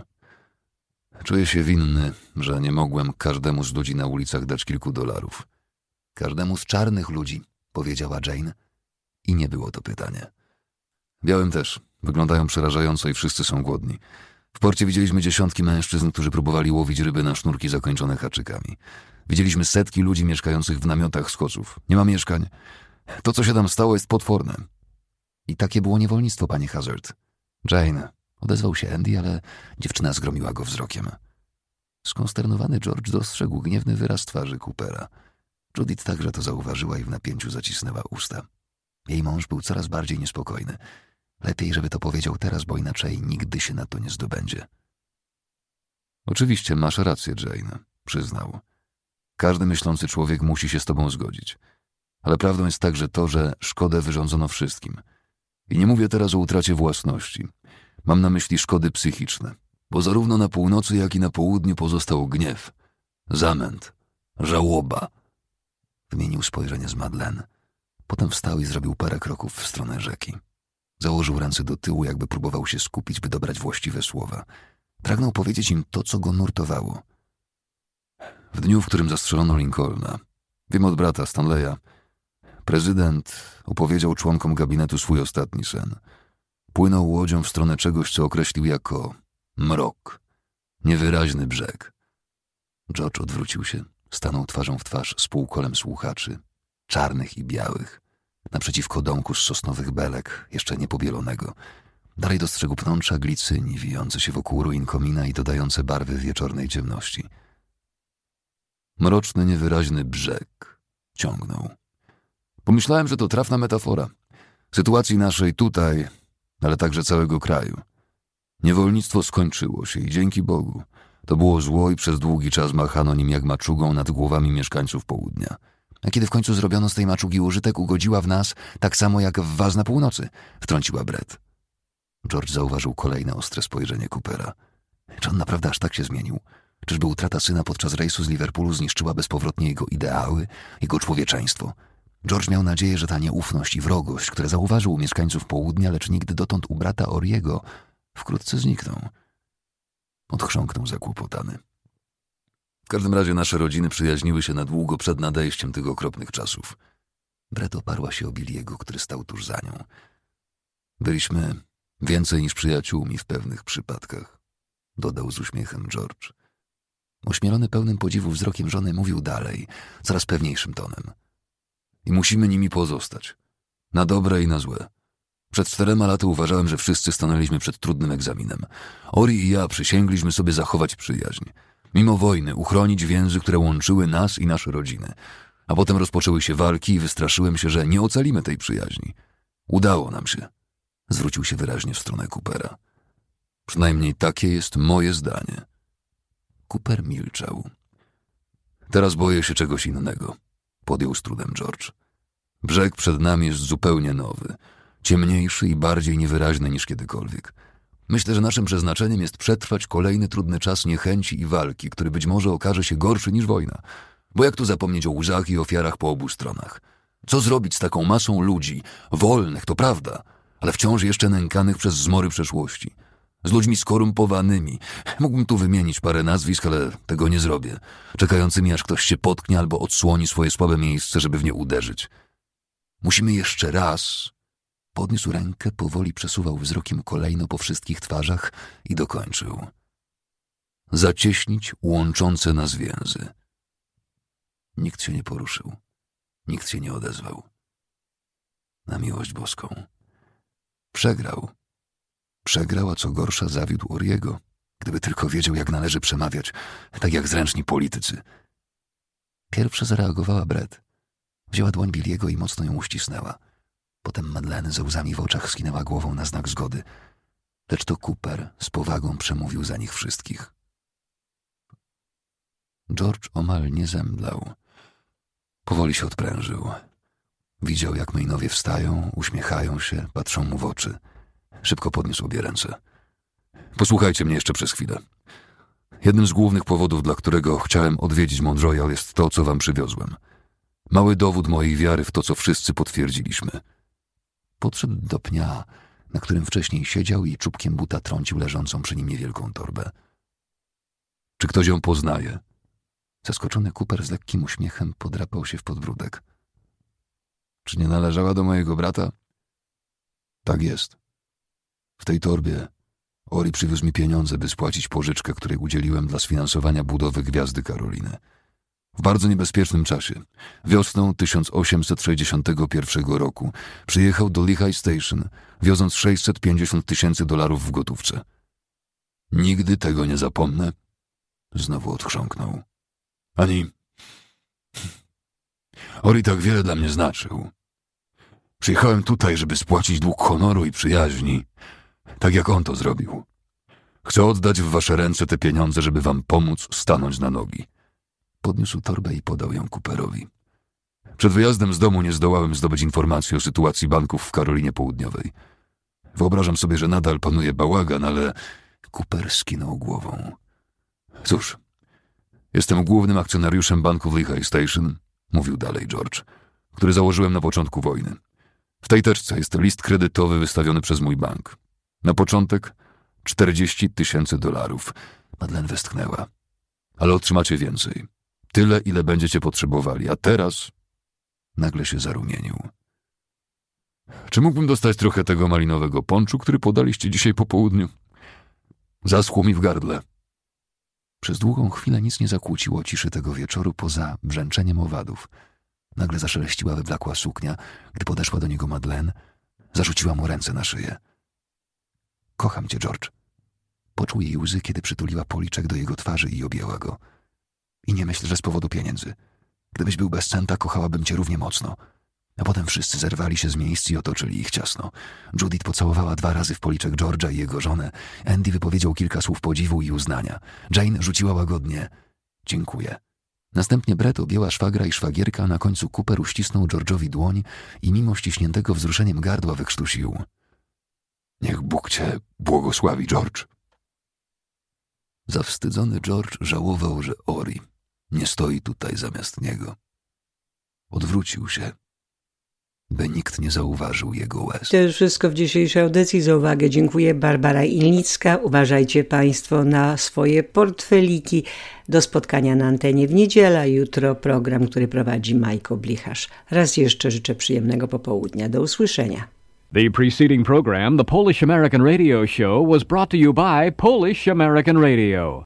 Czuję się winny, że nie mogłem każdemu z ludzi na ulicach dać kilku dolarów. Każdemu z czarnych ludzi, powiedziała Jane. I nie było to pytanie. Białym też. Wyglądają przerażająco i wszyscy są głodni. W porcie widzieliśmy dziesiątki mężczyzn, którzy próbowali łowić ryby na sznurki zakończone haczykami. Widzieliśmy setki ludzi mieszkających w namiotach z koców. Nie ma mieszkań. To, co się tam stało, jest potworne. I takie było niewolnictwo, panie Hazard. Jane, odezwał się Andy, ale dziewczyna zgromiła go wzrokiem. Skonsternowany George dostrzegł gniewny wyraz twarzy Coopera. Judith także to zauważyła i w napięciu zacisnęła usta. Jej mąż był coraz bardziej niespokojny. Lepiej, żeby to powiedział teraz, bo inaczej nigdy się na to nie zdobędzie. Oczywiście masz rację, Jane, przyznał. Każdy myślący człowiek musi się z tobą zgodzić. Ale prawdą jest także to, że szkodę wyrządzono wszystkim. I nie mówię teraz o utracie własności. Mam na myśli szkody psychiczne. Bo zarówno na północy, jak i na południu pozostał gniew, zamęt, żałoba. Wymienił spojrzenie z Madeleine. Potem wstał i zrobił parę kroków w stronę rzeki. Założył ręce do tyłu, jakby próbował się skupić, by dobrać właściwe słowa. Pragnął powiedzieć im to, co go nurtowało. W dniu, w którym zastrzelono Lincolna, wiem od brata Stanleya, prezydent opowiedział członkom gabinetu swój ostatni sen. Płynął łodzią w stronę czegoś, co określił jako mrok, niewyraźny brzeg. George odwrócił się, stanął twarzą w twarz z półkolem słuchaczy, czarnych i białych, naprzeciwko domku z sosnowych belek, jeszcze niepobielonego. Dalej dostrzegł pnącza glicyni wijące się wokół ruin komina i dodające barwy wieczornej ciemności. Mroczny, niewyraźny brzeg ciągnął. Pomyślałem, że to trafna metafora sytuacji naszej tutaj, ale także całego kraju. Niewolnictwo skończyło się i dzięki Bogu. To było zło i przez długi czas machano nim jak maczugą nad głowami mieszkańców południa. A kiedy w końcu zrobiono z tej maczugi użytek, ugodziła w nas tak samo jak w was na północy, wtrąciła Brett. George zauważył kolejne ostre spojrzenie Coopera. Czy on naprawdę aż tak się zmienił? Czyżby utrata syna podczas rejsu z Liverpoolu zniszczyła bezpowrotnie jego ideały, jego człowieczeństwo? George miał nadzieję, że ta nieufność i wrogość, które zauważył u mieszkańców południa, lecz nigdy dotąd u brata Oriego, wkrótce znikną. Odchrząknął zakłopotany. W każdym razie nasze rodziny przyjaźniły się na długo przed nadejściem tych okropnych czasów. Brett oparła się o Billiego, który stał tuż za nią. Byliśmy więcej niż przyjaciółmi w pewnych przypadkach, dodał z uśmiechem George. Ośmielony pełnym podziwu wzrokiem żony mówił dalej, coraz pewniejszym tonem. I musimy nimi pozostać. Na dobre i na złe. Przed 4 laty uważałem, że wszyscy stanęliśmy przed trudnym egzaminem. Ori i ja przysięgliśmy sobie zachować przyjaźń. Mimo wojny uchronić więzy, które łączyły nas i nasze rodziny. A potem rozpoczęły się walki i wystraszyłem się, że nie ocalimy tej przyjaźni. Udało nam się. Zwrócił się wyraźnie w stronę Coopera. Przynajmniej takie jest moje zdanie. Cooper milczał. Teraz boję się czegoś innego, podjął z trudem George. Brzeg przed nami jest zupełnie nowy, ciemniejszy i bardziej niewyraźny niż kiedykolwiek. Myślę, że naszym przeznaczeniem jest przetrwać kolejny trudny czas niechęci i walki, który być może okaże się gorszy niż wojna. Bo jak tu zapomnieć o łzach i ofiarach po obu stronach? Co zrobić z taką masą ludzi, wolnych, to prawda, ale wciąż jeszcze nękanych przez zmory przeszłości? Z ludźmi skorumpowanymi. Mógłbym tu wymienić parę nazwisk, ale tego nie zrobię. Czekającymi, aż ktoś się potknie albo odsłoni swoje słabe miejsce, żeby w nie uderzyć. Musimy jeszcze raz... Podniósł rękę, powoli przesuwał wzrokiem kolejno po wszystkich twarzach i dokończył. Zacieśnić łączące nas więzy. Nikt się nie poruszył. Nikt się nie odezwał. Na miłość boską. Przegrał. Przegrał, a co gorsza zawiódł Oriego. Gdyby tylko wiedział, jak należy przemawiać, tak jak zręczni politycy. Pierwsza zareagowała Brett. Wzięła dłoń Billiego i mocno ją uścisnęła. Potem Madeleine ze łzami w oczach skinęła głową na znak zgody. Lecz to Cooper z powagą przemówił za nich wszystkich. George omal nie zemdlał. Powoli się odprężył. Widział, jak Mainowie wstają, uśmiechają się, patrzą mu w oczy. Szybko podniósł obie ręce. Posłuchajcie mnie jeszcze przez chwilę. Jednym z głównych powodów, dla którego chciałem odwiedzić Mount Royal, jest to, co wam przywiozłem. Mały dowód mojej wiary w to, co wszyscy potwierdziliśmy. Podszedł do pnia, na którym wcześniej siedział i czubkiem buta trącił leżącą przy nim niewielką torbę. Czy ktoś ją poznaje? Zaskoczony Cooper z lekkim uśmiechem podrapał się w podbródek. Czy nie należała do mojego brata? Tak jest. W tej torbie Ori przywiózł mi pieniądze, by spłacić pożyczkę, której udzieliłem dla sfinansowania budowy Gwiazdy Karoliny. W bardzo niebezpiecznym czasie, wiosną 1861 roku, przyjechał do Lehigh Station, wioząc $650,000 w gotówce. Nigdy tego nie zapomnę. Znowu odchrząknął. Ori tak wiele dla mnie znaczył. Przyjechałem tutaj, żeby spłacić dług honoru i przyjaźni, tak jak on to zrobił. Chcę oddać w wasze ręce te pieniądze, żeby wam pomóc stanąć na nogi. Podniósł torbę i podał ją Cooperowi. Przed wyjazdem z domu nie zdołałem zdobyć informacji o sytuacji banków w Karolinie Południowej. Wyobrażam sobie, że nadal panuje bałagan, ale Cooper skinął głową. Cóż, jestem głównym akcjonariuszem banku w Lehigh Station, mówił dalej George, który założyłem na początku wojny. W tej teczce jest list kredytowy wystawiony przez mój bank. Na początek $40,000. Madeleine westchnęła. Ale otrzymacie więcej. Tyle, ile będziecie potrzebowali. A teraz nagle się zarumienił. Czy mógłbym dostać trochę tego malinowego ponczu, który podaliście dzisiaj po południu? Zaschło mi w gardle. Przez długą chwilę nic nie zakłóciło ciszy tego wieczoru poza brzęczeniem owadów. Nagle zaszeleściła wyblakła suknia. Gdy podeszła do niego Madeleine, zarzuciła mu ręce na szyję. Kocham cię, George. Poczuł jej łzy, kiedy przytuliła policzek do jego twarzy i objęła go. I nie myśl, że z powodu pieniędzy. Gdybyś był bez centa, kochałabym cię równie mocno. A potem wszyscy zerwali się z miejsc i otoczyli ich ciasno. Judith pocałowała 2 razy w policzek George'a i jego żonę. Andy wypowiedział kilka słów podziwu i uznania. Jane rzuciła łagodnie: dziękuję. Następnie Brett objęła szwagra i szwagierka, a na końcu Cooper uścisnął George'owi dłoń i mimo ściśniętego wzruszeniem gardła wykrztusił: niech Bóg cię błogosławi, George. Zawstydzony George żałował, że Ori nie stoi tutaj zamiast niego. Odwrócił się, by nikt nie zauważył jego łez. To już wszystko w dzisiejszej audycji. Za uwagę dziękuję. Barbara Ilnicka. Uważajcie Państwo na swoje portfeliki. Do spotkania na antenie w niedzielę. Jutro program, który prowadzi Majko Blicharz. Raz jeszcze życzę przyjemnego popołudnia. Do usłyszenia. The preceding program, the Polish American Radio Show, was brought to you by Polish American Radio.